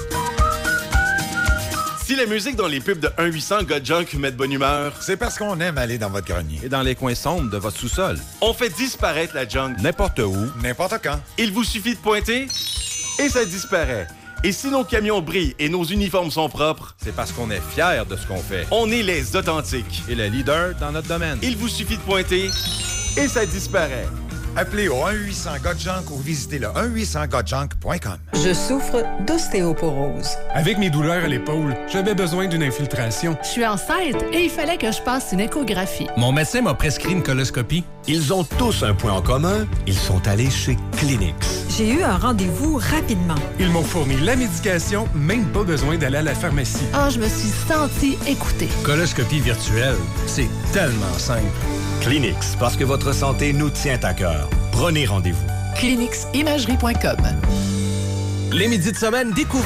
Si la musique dans les pubs de un huit cent Got Junk met de bonne humeur, c'est parce qu'on aime aller dans votre grenier. Et dans les coins sombres de votre sous-sol. On fait disparaître la junk n'importe où, n'importe quand. Il vous suffit de pointer et ça disparaît. Et si nos camions brillent et nos uniformes sont propres, c'est parce qu'on est fiers de ce qu'on fait. On est les authentiques. Et les leaders dans notre domaine. Il vous suffit de pointer et ça disparaît. Appelez au un huit cents G O T Junk ou visitez le un huit cents G O T Junk point com. Je souffre d'ostéoporose. Avec mes douleurs à l'épaule, j'avais besoin d'une infiltration. Je suis enceinte et il fallait que je passe une échographie. Mon médecin m'a prescrit une coloscopie. Ils ont tous un point en commun. Ils sont allés chez Kleenex. J'ai eu un rendez-vous rapidement. Ils m'ont fourni la médication, même pas besoin d'aller à la pharmacie. Ah, oh, je me suis sentie écoutée. Coloscopie virtuelle, c'est tellement simple. Kleenex, parce que votre santé nous tient à cœur. Prenez rendez-vous. Kleenex imagerie point com. Les midis de semaine, découvrez